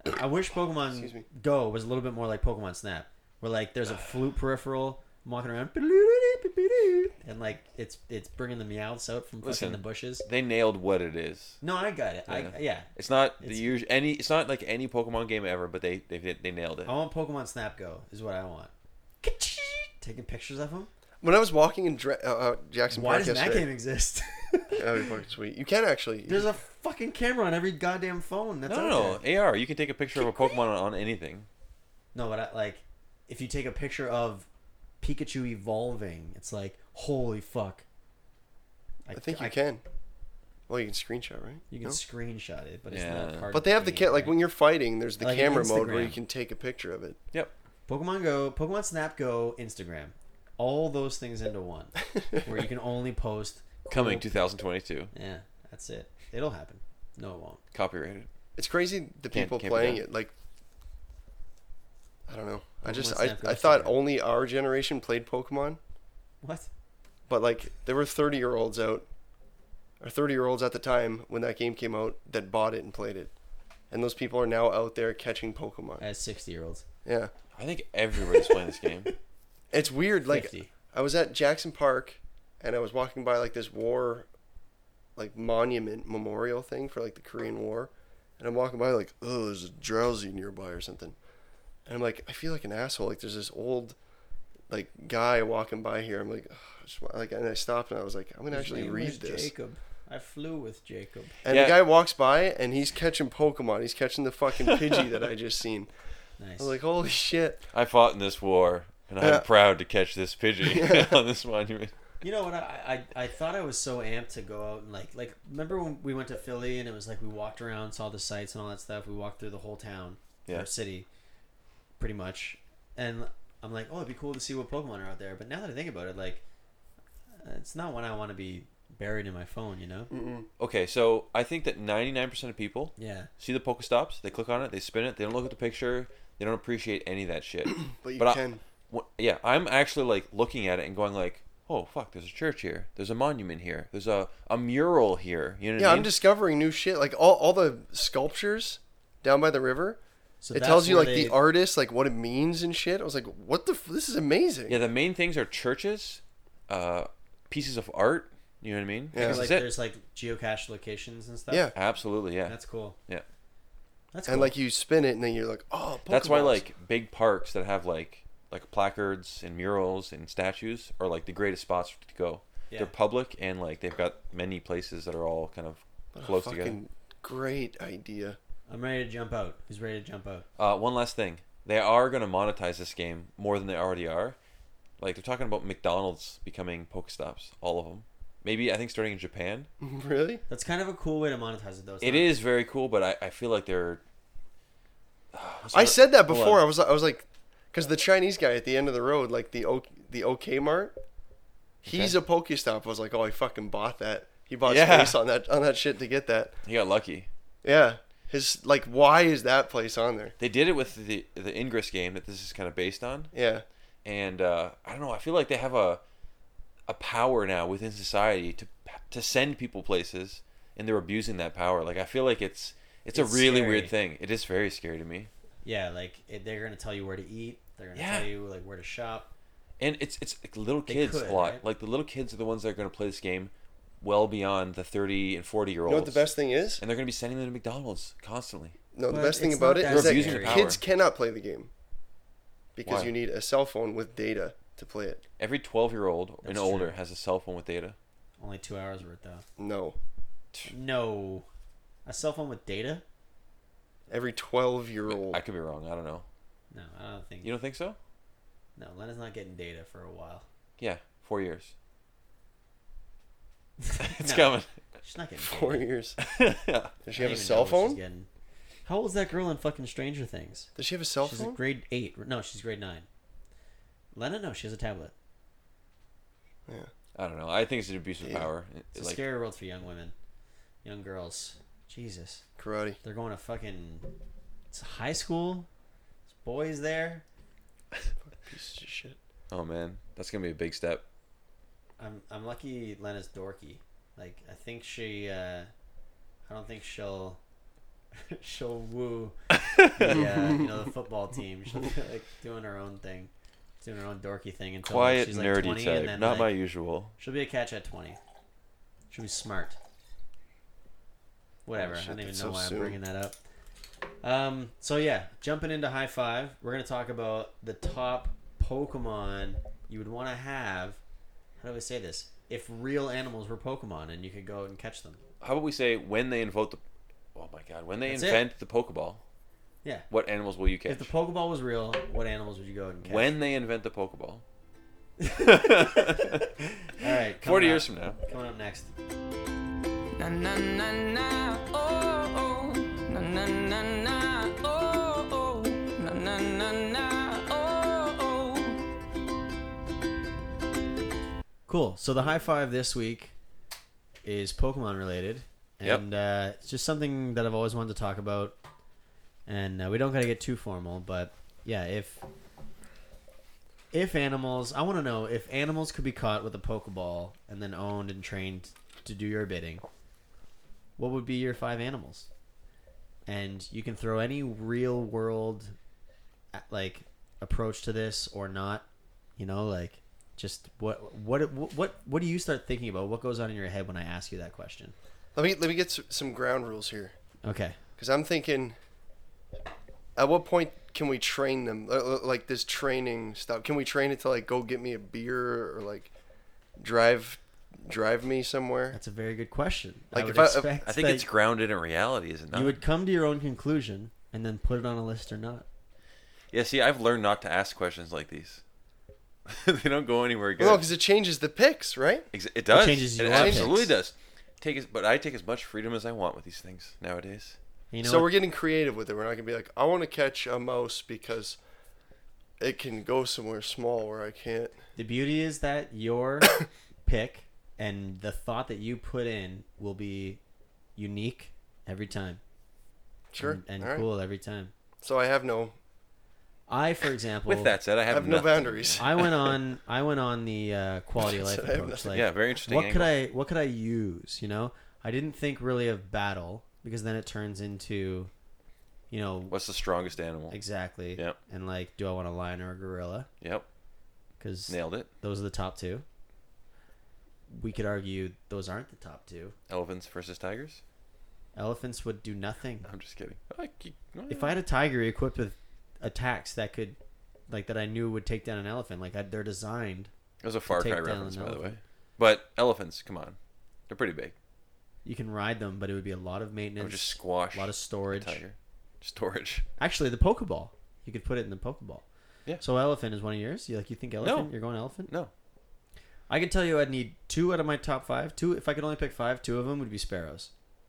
I wish Excuse Pokemon me. Go was a little bit more like Pokemon Snap, where like there's a flute peripheral. I'm walking around, and like it's bringing the Meowths out from fucking the bushes. They nailed what it is. No, I got it. Yeah. It's not the usual It's not like any Pokemon game ever, but they nailed it. I want Pokemon Snap Go is what I want. Taking pictures of them. When I was walking in Jackson Why Park doesn't that yesterday, game exist? that'd be fucking sweet. You can actually. There's a fucking camera on every goddamn phone. That's No. AR. You can take a picture of a Pokemon on anything. No, but if you take a picture of Pikachu evolving, it's like, holy fuck. I think you can. Well, you can screenshot, right? You can screenshot it, but it's Yeah. not part But of they have the game, like right? when you're fighting, there's the Like camera mode where Instagram. you can take a picture of it. Yep. Pokemon Go, Pokemon Snap Go, Instagram. All those things into one. Where you can only post Coming 2022. Yeah, that's it. It'll happen. No, it won't. Copyrighted. It's crazy the people can't be playing done. it. Like, I don't know. Pokemon I Snap Go, I thought Instagram. only our generation played Pokemon, What? but like there were 30-year-olds out, or 30-year-olds at the time when that game came out that bought it and played it, and those people are now out there catching Pokemon. As 60-year-olds. Yeah, I think everybody's playing this game. it's weird. Like 50. I was at Jackson Park, and I was walking by like this war, like monument memorial thing for like the Korean War, and I'm walking by like, oh, there's a Drowsy nearby or something, and I'm like, I feel like an asshole. Like there's this old, like guy walking by here. I'm like, and I stopped and I was like, I'm gonna His actually name read was this. Jacob. I flew with Jacob. And Yeah. the guy walks by and he's catching Pokemon. He's catching the fucking Pidgey that I just seen. Nice. I was like, holy shit. I fought in this war, and I'm proud to catch this Pidgey on this monument. You know what? I thought I was so amped to go out and like remember when we went to Philly and it was like we walked around, saw the sights and all that stuff. We walked through the whole town, or city, pretty much. And I'm like, oh, it'd be cool to see what Pokemon are out there. But now that I think about it, like, it's not when I want to be buried in my phone, you know? Mm-mm. Okay, so I think that 99% of people Yeah. see the Pokestops, they click on it, they spin it, they don't look at the picture, they don't appreciate any of that shit. But you But can. I'm actually like looking at it and going like, oh fuck, there's a church here, there's a monument here, there's a mural here. You know what I mean? I'm discovering new shit. Like all the sculptures down by the river. So It that's tells you where like they- the artist, like what it means and shit. I was like, what the? This is amazing. Yeah, the main things are churches, pieces of art. You know what I mean? Yeah. Because Like, that's it. there's like geocache locations and stuff. Yeah. Absolutely, yeah. That's cool. Yeah. That's cool. And like you spin it and then you're like, oh, That's why Pokeballs. like big parks that have like placards and murals and statues are like the greatest spots to go. Yeah. They're public and like they've got many places that are all kind of What a close together. fucking great idea. I'm ready to jump out. Who's ready to jump out? One last thing. They are going to monetize this game more than they already are. Like they're talking about McDonald's becoming Pokestops, all of them. Maybe I think starting in Japan. Really? That's kind of a cool way to monetize it, though. It's It not- is very cool, but I feel like they're. I said that Hold before. on. I was like, because the Chinese guy at the end of the road, like the OK Mart, he's Okay. a Pokestop. I was like, oh, he fucking bought that. He bought Yeah. space on that shit to get that. He got lucky. Yeah. His like, why is that place on there? They did it with the Ingress game that this is kind of based on. Yeah. And I don't know. I feel like they have a power now within society to send people places, and they're abusing that power. Like I feel like it's a really scary. weird thing. It is very scary to me. Yeah, like they're gonna tell you where to eat. They're gonna Yeah. tell you like where to shop. And it's like little They kids could, a lot. right? Like the little kids are the ones that are going to play this game well beyond the 30 and 40-year-olds. You know what the best thing is? And they're going to be sending them to McDonald's constantly. No, the But best thing it's about not it that is that abusing your kids power. cannot play the game because Why? you need a cell phone with data to play it. Every 12-year-old and That's older true. has a cell phone with data. Only 2 hours worth though. No, No, a cell phone with data? every 12-year-old. I could be wrong. I don't know. No, I don't think. You don't think so? No, Lena's not getting data for a while. Yeah, 4 years. It's No, coming. She's not getting 4 data. years. Yeah. Does she I have don't a even cell know what she's phone? getting. How old is that girl in fucking Stranger Things? Does she have a cell She's phone? a grade 8. No, she's grade 9. Lena, no, she has a tablet. Yeah. I don't know. I think it's an abuse of Yeah. power. It's a Like, scary world for young women, young girls. Jesus, Karate. they're going to fucking it's high school. There's boys there. Piece of shit. oh man, that's gonna be a big step. I'm lucky Lena's dorky. Like I think she I don't think she'll she'll woo the football team. She'll be like doing her own thing, doing her own dorky thing until Quiet, she's like nerdy 20, type. and then Not my usual. She'll be a catch at 20. She'll be smart. Whatever. Shit, I don't even know so why soon. I'm bringing that up. So yeah, jumping into high five, we're gonna talk about the top Pokemon you would want to have. How do I say this? If real animals were Pokemon and you could go out and catch them. How about we say when they invent the? Oh my God! When they That's invent the Pokeball, Yeah. what animals will you catch? If the Pokeball was real, what animals would you go out and catch? When they invent the Pokeball. All right. 40 years from now. Coming up next. Na na na na oh oh na na na na oh oh na na na na oh oh. Cool. So the high five this week is Pokemon related, and it's just something that I've always wanted to talk about. And we don't gotta get too formal, but yeah, if animals, I want to know if animals could be caught with a Pokeball and then owned and trained to do your bidding, what would be your 5 animals? And you can throw any real world like approach to this or not, like just what do you start thinking about? What goes on in your head when I ask you that question? Let me get some ground rules here. Okay. Because I'm thinking, at what point can we train them? Like this training stuff. Can we train it to like go get me a beer or like drive me somewhere? That's a very good question. Like I think it's grounded in reality, is it not? You would come to your own conclusion and then put it on a list or not. Yeah, see, I've learned not to ask questions like these. They don't go anywhere good. Well, no, because it changes the picks, right? It does. It changes your absolutely picks. does. But I take as much freedom as I want with these things nowadays. You know So what? we're getting creative with it. We're not gonna be like, I want to catch a mouse because it can go somewhere small where I can't. The beauty is that your pick and the thought that you put in will be unique every time. Sure. And All right. cool every time. So I have no. I, for example, With that said, I I have have no nothing. boundaries. I went on the quality of life I have approach. nothing. Like, Yeah, very interesting. what angle. could I use? I didn't think really of battle because then it turns into, What's the strongest animal? exactly. Yep. And like, do I want a lion or a gorilla? Yep. Because Nailed it. those are the top 2. We could argue those aren't the top 2. Elephants versus tigers? Elephants would do nothing. I'm just kidding. If I had a tiger equipped with attacks that could, like, that I knew would take down an elephant, like they're designed. It was a Far take Cry down reference, an by the way. elephant. But elephants, come on. They're pretty big. You can ride them, but it would be a lot of I maintenance, would just squash a lot of a storage. tiger. Storage. Actually, the Pokeball, you could put it in the Pokeball. Yeah. So elephant is one of yours. You think elephant? You're going elephant? No. I can tell you, I'd need 2 out of my top 5. 2, if I could only pick 5, 2 of them would be sparrows.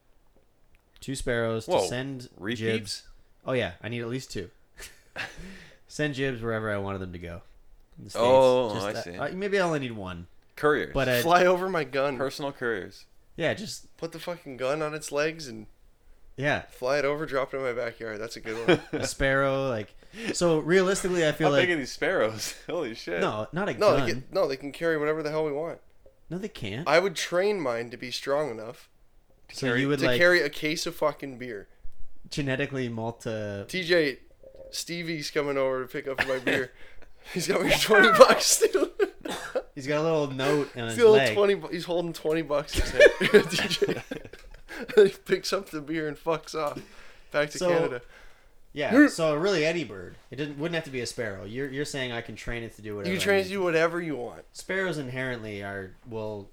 2 sparrows Whoa, to send repeats? Jibs. Oh yeah, I need at least 2. Send Jibs wherever I wanted them to go. In the States. Oh, I see. Maybe I only need 1. Couriers. But Fly over my gun. Personal couriers. yeah, just Put the fucking gun on its legs and yeah, fly it over. Drop it in my backyard. That's a good one. a sparrow. Like, so realistically, I feel How like big are these sparrows? Holy shit. no, not a No, gun. they can carry whatever the hell we want. No, they can't. I would train mine to be strong enough So you would to like carry a case of fucking beer. genetically multi. TJ, Stevie's coming over to pick up my beer. He's got me $20 too. He's got a little note on his He's got leg. 20. He's holding $20 in his hand. TJ. He picks up the beer and fucks off. Back to So- Canada. Yeah, so really any bird. It wouldn't have to be a sparrow. You're saying I can train it to do whatever. You can I train it need. to do whatever you want. Sparrows inherently will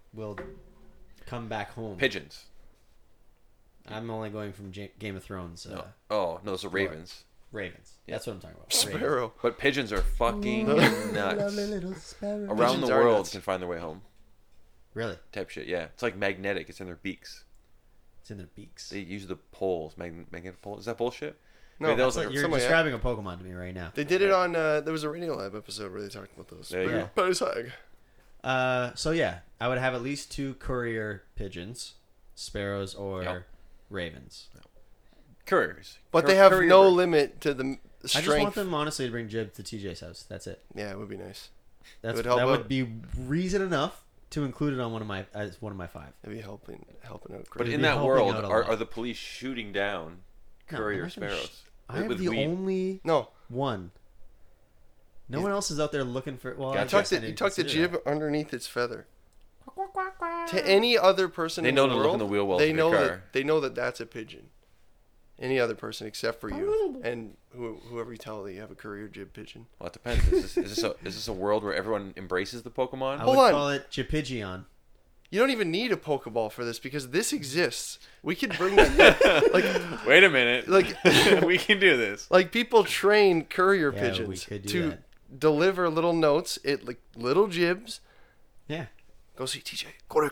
come back home. Pigeons. I'm only going from Game of Thrones. No. Oh, no, those are ravens. Ravens. Yeah. That's what I'm talking about. Ravens. Sparrow. But pigeons are fucking nuts. little sparrow. Around Pigeons the are world nuts. can find their way home. Really? Type shit, yeah. It's like magnetic. It's in their beaks. It's in their beaks. They use the poles. Magnetic poles. Is that bullshit? No, Maybe that was So like you're somebody- describing a Pokemon to me right now. They did it on. There was a Radio Lab episode where they talked about those. There you go. But it's hag. So yeah, I would have at least 2 courier pigeons, sparrows or Yep. ravens. couriers. But they have Courier no bird. limit to the I just want strength. them honestly to bring Jib to TJ's house. That's it. Yeah, it would be nice. That would help would out. be reason enough to include it on one of my 5. It'd be helping out. But Great. in be that helping world, out a are lot. the police shooting down No, courier they're not gonna sparrows? I am with the weed? only No, one. No one else is out there looking for. Well, Gotcha. I you tuck guess I the didn't you tuck the consider jib underneath its feather. To any other person They in know the to world, look in the wheel wells they of their know car. that they know that that's a pigeon. Any other person except for you and whoever you tell that you have a courier jib pigeon. Well, it depends. Is this a world where everyone embraces the Pokemon? I Hold would on. call it Jipigion. You don't even need a Pokeball for this because this exists. We could bring that like Wait a minute. Like- we can do this. like people train courier Yeah, pigeons we could do to that. deliver little notes. It like little jibs. Yeah. Go see TJ. Corre.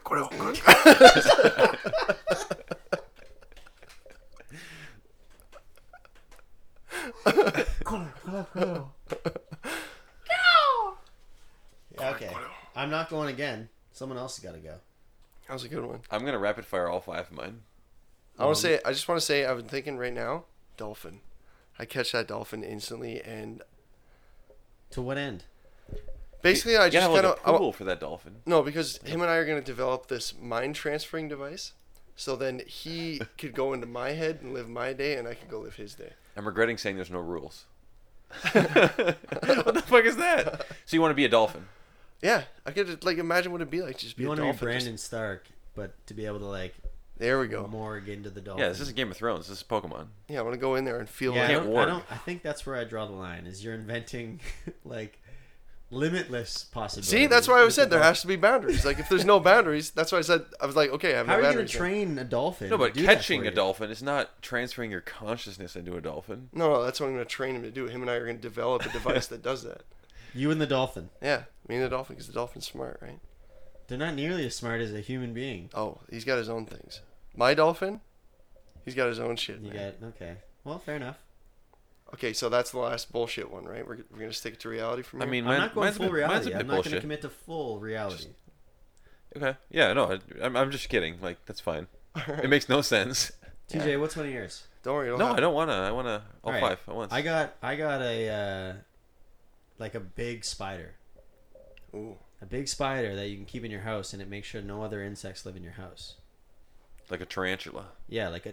Okay. I'm not going again. Someone else has got to go. That was a good one. I'm gonna rapid fire all 5 of mine. I just want to say I've been thinking right now, dolphin. I catch that dolphin instantly, and To what end? basically I You just gotta kind have of approval for that dolphin. no, because him and I are going to develop this mind transferring device. So then he could go into my head and live my day, and I could go live his day. I'm regretting saying there's no rules. What the fuck is that? So you want to be a dolphin? Yeah, I could like imagine what it'd be like to just be You a want to be dolphin. Brandon Stark, but to be able to like There we go. morgue into the dolphin. Yeah, this isn't Game of Thrones. This is Pokemon. Yeah, I want to go in there and feel Yeah, like I can't don't, warg. I think that's where I draw the line. Is you're inventing like limitless possibilities. See, that's why I with said the there has to be boundaries. Like if there's no boundaries, that's why I said I was like, okay, I have How no are you going boundaries. to then. train a dolphin? No, to but do that catching for a you? dolphin is not transferring your consciousness into a dolphin. No, that's what I'm going to train him to do. Him and I are going to develop a device that does that. You and the dolphin. Yeah, me and the dolphin, because the dolphin's smart, right? They're not nearly as smart as a human being. Oh, he's got his own things. My dolphin, he's got his own shit. You Man. got okay. Well, fair enough. Okay, so that's the last bullshit one, right? We're going to stick to reality from I here? mean, I'm not going mine's full mine's reality. a bit I'm not going to bullshit. commit to full reality. Okay. Yeah, no, I'm just kidding. Like, that's fine. It makes no sense. TJ, what's one of yours? Don't worry. No, I don't want to. I want to all All right. 5 at once. I got a like a big spider. Ooh. A big spider that you can keep in your house, and it makes sure no other insects live in your house. Like a tarantula. Yeah, like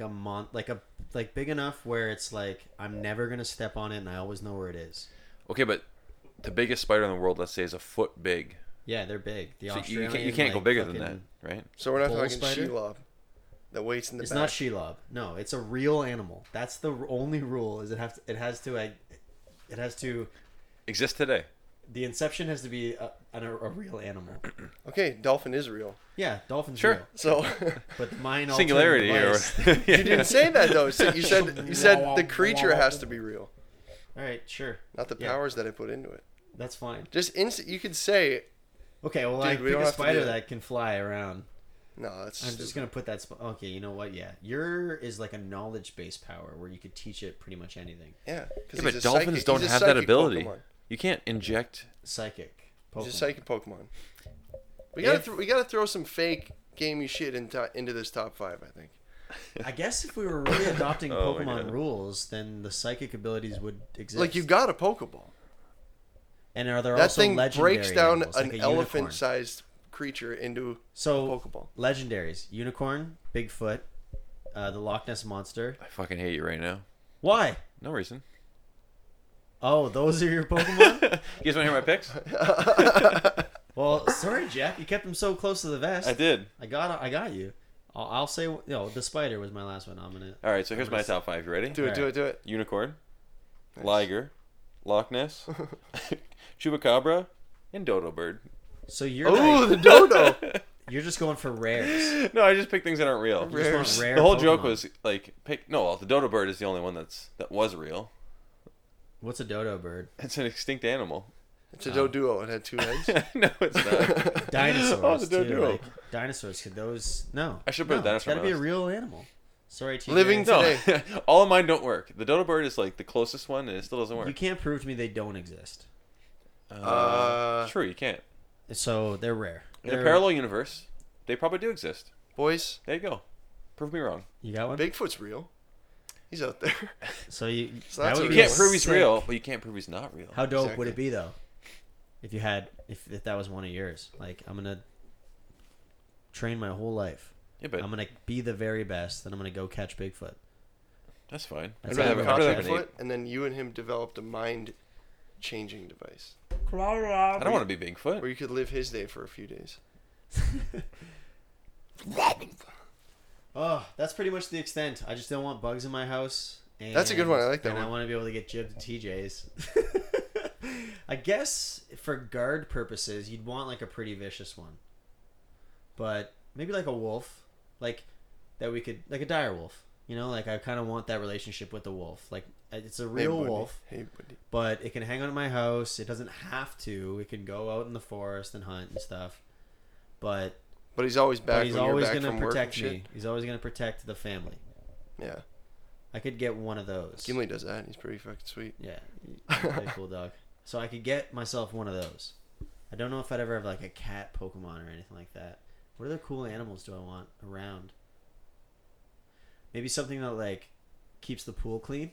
big enough where it's like I'm never gonna step on it, and I always know where it is. Okay, but the biggest spider in the world, let's say, is a foot big. Yeah, they're big. The So you Australian, can't go like, bigger than fucking- that, right? So we're not Bull talking spider? Shelob that waits in the It's back. not Shelob. No, it's a real animal. That's the only rule. Is it has to. Exist today. The inception has to be a real animal. Okay, dolphin is real. Yeah, dolphins. Sure. Real. So But mine Singularity or device. you didn't say that though. So you said the creature has to be real, All right, sure. not the Yeah. powers that I put into it. That's fine. Just you could say Okay, well, Dude, I we pick don't a have to do spider that. that can fly around. no. That's I'm stupid. just gonna put that. Okay, you know what? Yeah, your is like a knowledge-based power where you could teach it pretty much anything. Yeah, Yeah, but dolphins don't have that ability. You can't inject. Psychic. He's Pokemon. a psychic Pokemon. We If- gotta throw some fake gamey shit into this top 5. I think. I guess if we were really adopting Oh my Pokemon God. rules, then the psychic abilities would exist. Like you got a Pokeball. and are there That also thing legendary breaks down animals, like an a unicorn? elephant-sized creature into So a Pokeball. legendaries: unicorn, Bigfoot, the Loch Ness monster. I fucking hate you right now. Why? No reason. Oh, those are your Pokemon? You guys want to hear my picks? Well, sorry, Jack. You kept them so close to the vest. I did. I got you. I'll say the spider was my last one. I'm gonna. All right, so here's my top 5. You ready? Do it. Unicorn, Liger, Loch Ness, Chupacabra, and Dodo Bird. So you're Oh, like, the dodo. you're just going for rares. No, I just picked things that aren't real. You just want rare The whole joke Pokemon. was like the Dodo Bird is the only one that was real. What's a dodo bird? It's an extinct animal. It's a Doduo. It had 2 heads. No, it's not. Dinosaurs. Oh, the too. Dodo. Like, dinosaurs. Could those? No. I should put a dinosaur It's got to on be my a list. real animal. Sorry, TJ. Living No, today. all of mine don't work. The Dodo Bird is like the closest one, and it still doesn't work. You can't prove to me they don't exist. True, you can't. So they're rare. In a parallel universe, they probably do exist. Boys, There you go. Prove me wrong. You got one. Bigfoot's real. He's out there. So you. So that that's would a be You can't real- prove he's sick. real, but you can't prove he's not real. How dope Exactly. would it be though? if that was one of yours. Like, I'm gonna train my whole life. Yeah, but I'm gonna be the very best, and I'm gonna go catch Bigfoot. that's fine. That's I'd how rather I caught would have Bigfoot, and then you and him developed a mind-changing device I don't want to be Bigfoot. where you could live his day for a few days. Oh, that's pretty much the extent. I just don't want bugs in my house. And, That's a good one. I like that and one. I want to be able to get jibbed to TJ's. I guess for guard purposes, you'd want like a pretty vicious one. But maybe like a wolf, like that we could, like a dire wolf. You know, like I kind of want that relationship with the wolf. Like it's a real wolf, Hey, buddy. but it can hang out at my house. It doesn't have to. It can go out in the forest and hunt and stuff. But But he's always back he's when you're always back gonna from work and protect shit. me. He's always gonna protect the family. Yeah. I could get one of those. Gimli does that. He's pretty fucking sweet. Yeah, he's a pretty cool dog. So I could get myself one of those. I don't know if I'd ever have like a cat Pokemon or anything like that. What other cool animals do I want around? Maybe something that like keeps the pool clean.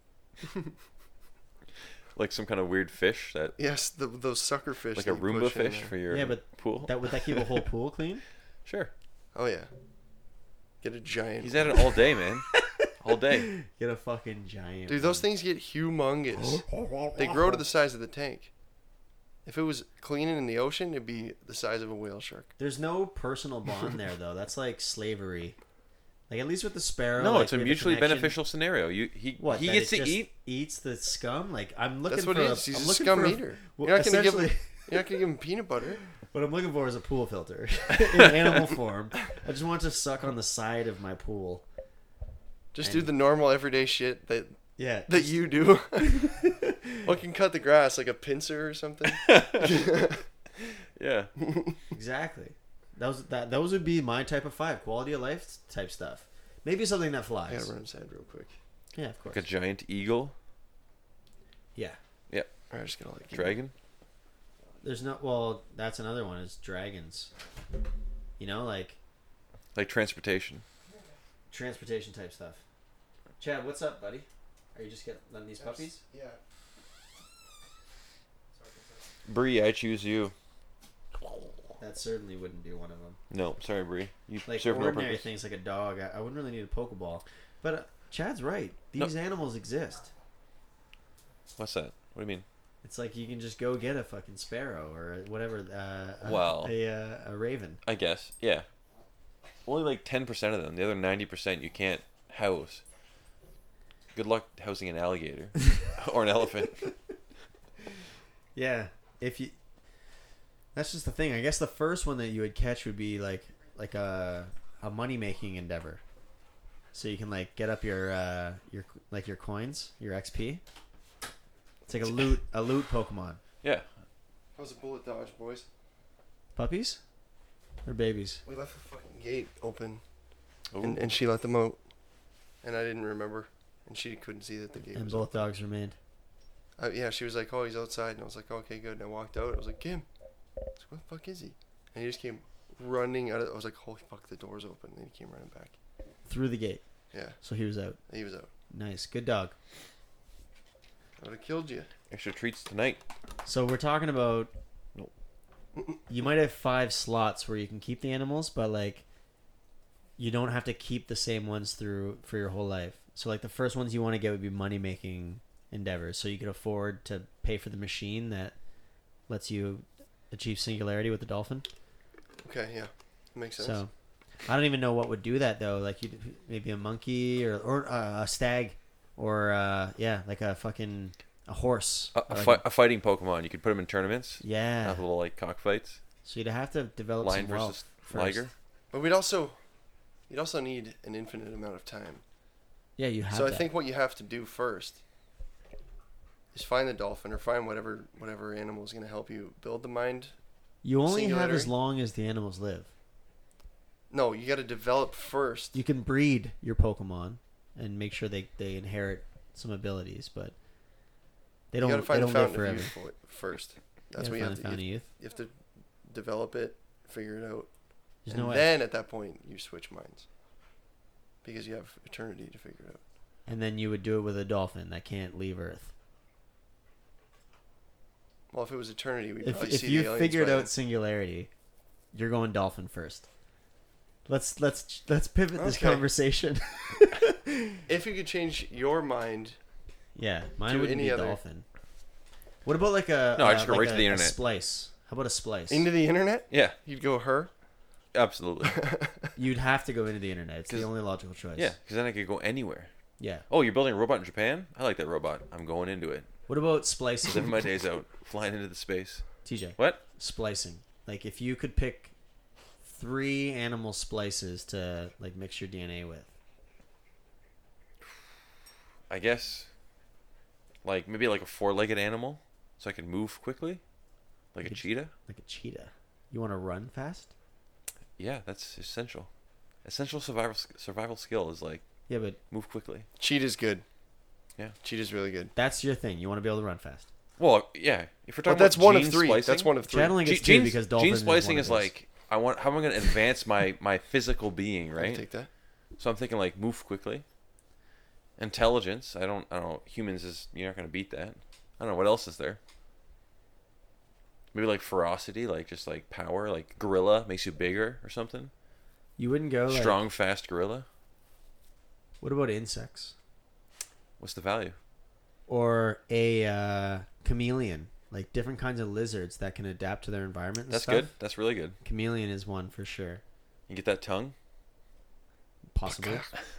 Like some kind of weird fish that, Yes, those sucker fish. like a that you Roomba push in fish there. for your Yeah, but pool. Would that keep a whole pool clean? Sure. Oh yeah. Get a giant. He's at it all day, man. All day. Get a fucking giant. Dude, those one. things get humongous. They grow to the size of the tank. If it was cleaning in the ocean, it'd be the size of a whale shark. There's no personal bond there though. That's like slavery. Like at least with the sparrow. No, like, it's a we have mutually connection. beneficial scenario. He What? he that gets it to just eat. Eats the scum. Like I'm looking That's what for. he is. He's I'm a looking scum for eater. well, You're not gonna give him. essentially- You're not gonna give him peanut butter. What I'm looking for is a pool filter in animal form. I just want to suck on the side of my pool. Just And- do the normal everyday shit that Yeah. you do. What can cut the grass, like a pincer or something? Yeah. Exactly. Those would be my type of 5 quality of life type stuff. Maybe something that I flies. gotta run inside real quick. Yeah, of course. Like a giant eagle, Yeah. I'm just gonna like dragon. There's no. Well, that's another one. Is dragons. You know, like Like transportation. transportation type stuff. Chad, what's up, buddy? Are you just letting these puppies? Yeah. Bree, I choose you. That certainly wouldn't be one of them. No, sorry, Bree. You Like serve no ordinary purpose. things like a dog, I wouldn't really need a Pokeball. But Chad's right. These animals exist. What's that? What do you mean? It's like you can just go get a fucking sparrow or whatever. Well. a raven. I guess. Yeah. Only like 10% of them. The other 90% you can't house. Good luck housing an alligator or an elephant. Yeah, if you. That's just the thing. I guess the first one that you would catch would be like a money making endeavor. So you can like get up your coins, your XP. It's like a loot Pokemon. Yeah. How's a bullet dodge, boys? Puppies? Or babies? We left the fucking gate open, Ooh. and she let them out, and I didn't remember, and she couldn't see that the gate And was both open. dogs remained. Yeah, she was like, "Oh, he's outside," and I was like, "Okay, good." And I walked out. I was like, "Kim," I was like, "Where the fuck is he?" And he just came running out of. I was like, "Holy fuck, the door's open!" And he came running back. Through the gate. Yeah, So he was out. he was out. Nice. Good dog. I would have killed you. Extra treats tonight. So we're talking about. Nope. You might have 5 slots where you can keep the animals, but like, you don't have to keep the same ones for your whole life. So like the first ones you want to get would be money making endeavors, so you could afford to pay for the machine that lets you achieve singularity with the dolphin. Okay, yeah, makes sense. So I don't even know what would do that though. Like maybe a monkey or a stag, or like a fucking a horse. A fighting Pokemon. You could put them in tournaments. Yeah. Have little like cockfights. So you'd have to develop Lion some wealth versus first. liger. But you'd also need an infinite amount of time. Yeah, you have. So that. I think what you have to do first is find the dolphin or find whatever animal is going to help you build the mind. you only have singularity. as long as the animals live. No, you got to develop first. You can breed your Pokemon and make sure they inherit some abilities, but they You don't. got to find they the don't live fountain of forever. youth first. That's You what gotta you find have the to. fountain of youth. You have to develop it, figure it out, There's and no way. then at that point you switch minds because you have eternity to figure it out. And then you would do it with a dolphin that can't leave Earth. Well, if it was eternity, we'd If probably see the you aliens figured by out singularity, you're going dolphin first. Let's pivot this Okay. conversation. then. If you could change your mind, Yeah, mine Do would any be other- dolphin. What about like a No, I just go like right to the a internet. splice? How about a splice? into the internet, Yeah, you'd go her. absolutely. You'd have to go into the internet. It's the 'Cause- only logical choice. Yeah, because then I could go anywhere. Yeah. Oh, you're building a robot in Japan? I like that robot. I'm going into it. What about splicing? Living my days out, flying into the space. TJ. What? Splicing. Like if you could pick 3 animal splices to like mix your DNA with. I guess, like maybe like a 4-legged animal, so I can move quickly, like a Could- cheetah. Like a cheetah. You want to run fast? Yeah, that's essential. Essential survival skill is like Yeah, but move quickly. Cheetah's good. Yeah. Cheetah's really good. that's your thing. You want to be able to run fast. Well, yeah. If we're But talking that's about one of gene 3. splicing, That's one of 3. Channeling gets Gene, 2 because dolphin gene splicing is is one of like how am I going to advance my physical being, I'll right? take that. So I'm thinking like move quickly. Intelligence. I don't know. Humans is you're not going to beat that. I don't know what else is there. Maybe like ferocity, like just like power, like gorilla makes you bigger or something. You wouldn't go like, Strong, fast gorilla. What about insects What's the value? or a chameleon? Like different kinds of lizards that can adapt to their environment. And That's stuff. good. That's really good. Chameleon is one for sure. You get that tongue. Possibly.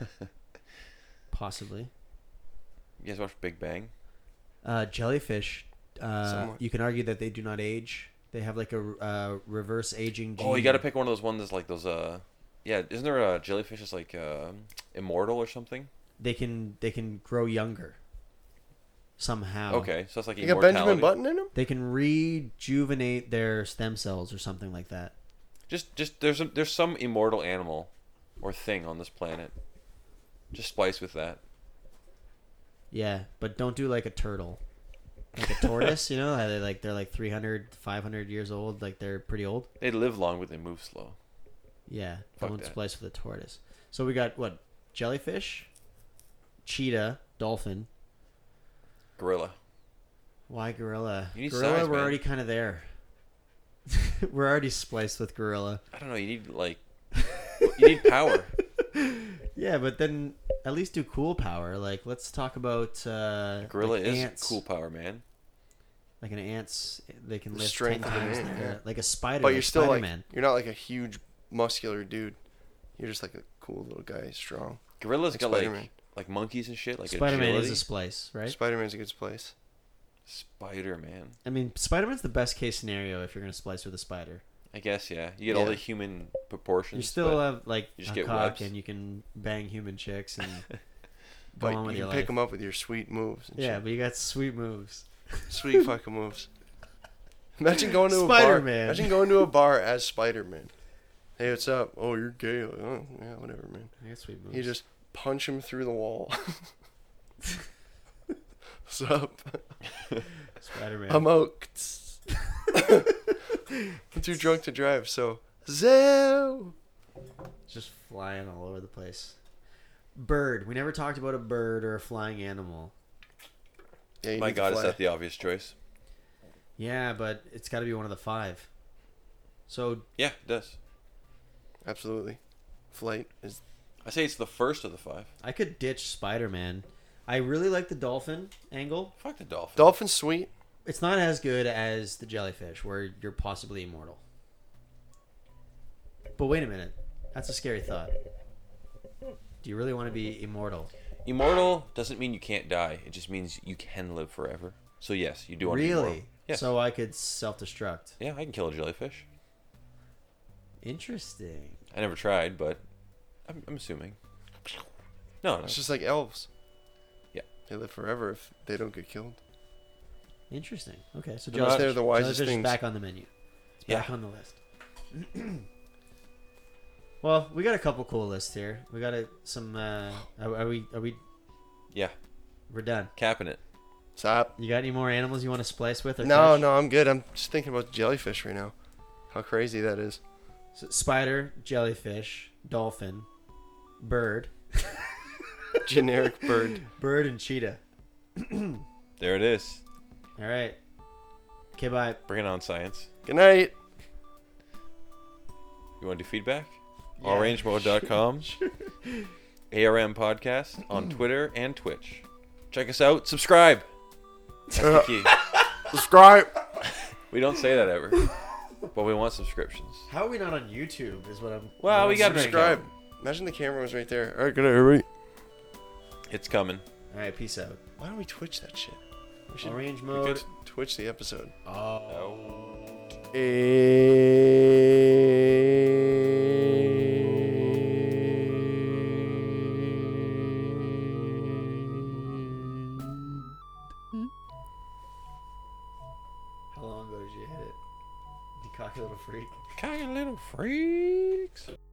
Possibly. You guys watch Big Bang? Jellyfish. Somewhat. You can argue that they do not age. They have like a reverse aging gene. Oh, you got to pick one of those ones that's like those. Yeah, isn't there a jellyfish that's like immortal or something? They can grow younger. Somehow. Okay, so that's like You got immortality. Benjamin Button in him? They can rejuvenate their stem cells or something like that. Just there's some immortal animal or thing on this planet. Just splice with that. Yeah, but don't do like a turtle. Like a tortoise, you know, how they're like 300, 500 years old, like they're pretty old. They live long, but they move slow. Yeah, Fuck don't that. splice with a tortoise. So we got what? Jellyfish, cheetah, dolphin. Gorilla. Why gorilla? You need Gorilla, size, we're man. already kind of there. We're already spliced with gorilla. I don't know. You need like you need power. Yeah, but then at least do cool power. Like let's talk about Gorilla like is ants. cool power, man. Like an ant's, they can lift Strength 10 of an times. ant, yeah. Like a spider. But like you're still Spider-Man. like, you're not like a huge muscular dude. You're just like a cool little guy, strong. Gorilla's Like got Spider-Man. like monkeys and shit. Like Spider-Man agility. is a splice, right? Spider-Man's a good place. Spider-Man. I mean, Spider-Man's the best case scenario if you're gonna splice with a spider. I guess yeah. You get all Yeah. the human proportions. You still but have like you just a get cock webs. and you can bang human chicks and go But on with you your can pick life. them up with your sweet moves. And Yeah, shit. but you got sweet moves. Sweet fucking moves. Imagine going to a Spider-Man. bar. Imagine going to a bar as Spider-Man. Hey, what's up? Oh, you're gay. Like, oh, yeah, whatever, man. I got sweet moves. You just punch him through the wall. What's up? Spider-Man. I'm out. I'm too drunk to drive, so Zell. Just flying all over the place. Bird. We never talked about a bird or a flying animal. Yeah, you My need to God, is fly. that the obvious choice? Yeah, but it's got to be one of the 5. So Yeah, it does. Absolutely. Flight is. I say it's the first of the 5. I could ditch Spider-Man. I really like the dolphin angle. Fuck the dolphin. Dolphin's sweet. It's not as good as the jellyfish, where you're possibly immortal. But wait a minute. That's a scary thought. Do you really want to be immortal? Immortal doesn't mean you can't die. It just means you can live forever. So yes, you do want to be immortal. Really? Yes. So I could self-destruct. Yeah, I can kill a jellyfish. Interesting. I never tried, but I'm assuming. No, no. It's just like elves. Yeah. They live forever if they don't get killed. Interesting. Okay, so Unless they're the wisest jellyfish is things. back on the menu. It's back Yeah. on the list. Well, we got a couple cool lists here. We got some. Are we? Yeah, We're done. capping it. Stop. You got any more animals you want to splice with? Or No, catch? no, I'm good. I'm just thinking about jellyfish right now. How crazy that is. So, spider, jellyfish, dolphin, bird, Generic bird. bird, and cheetah. There it is. All right. Okay, bye. Bring it on, science. Good night. You want to do feedback? Yeah. Allrangemode.com. ARM Podcast on Twitter and Twitch. Check us out. Subscribe. That's the key. Subscribe. We don't say that ever. But we want subscriptions. How are we not on YouTube is what I'm... Well, we got to Subscribe. Imagine the camera was right there. All right, good night, everybody. It's coming. All right, peace out. Why don't we Twitch that shit? We should Orange we mode. could Twitch the episode. Oh. How long ago did you hit it? You cocky little freak. Cocky little freaks.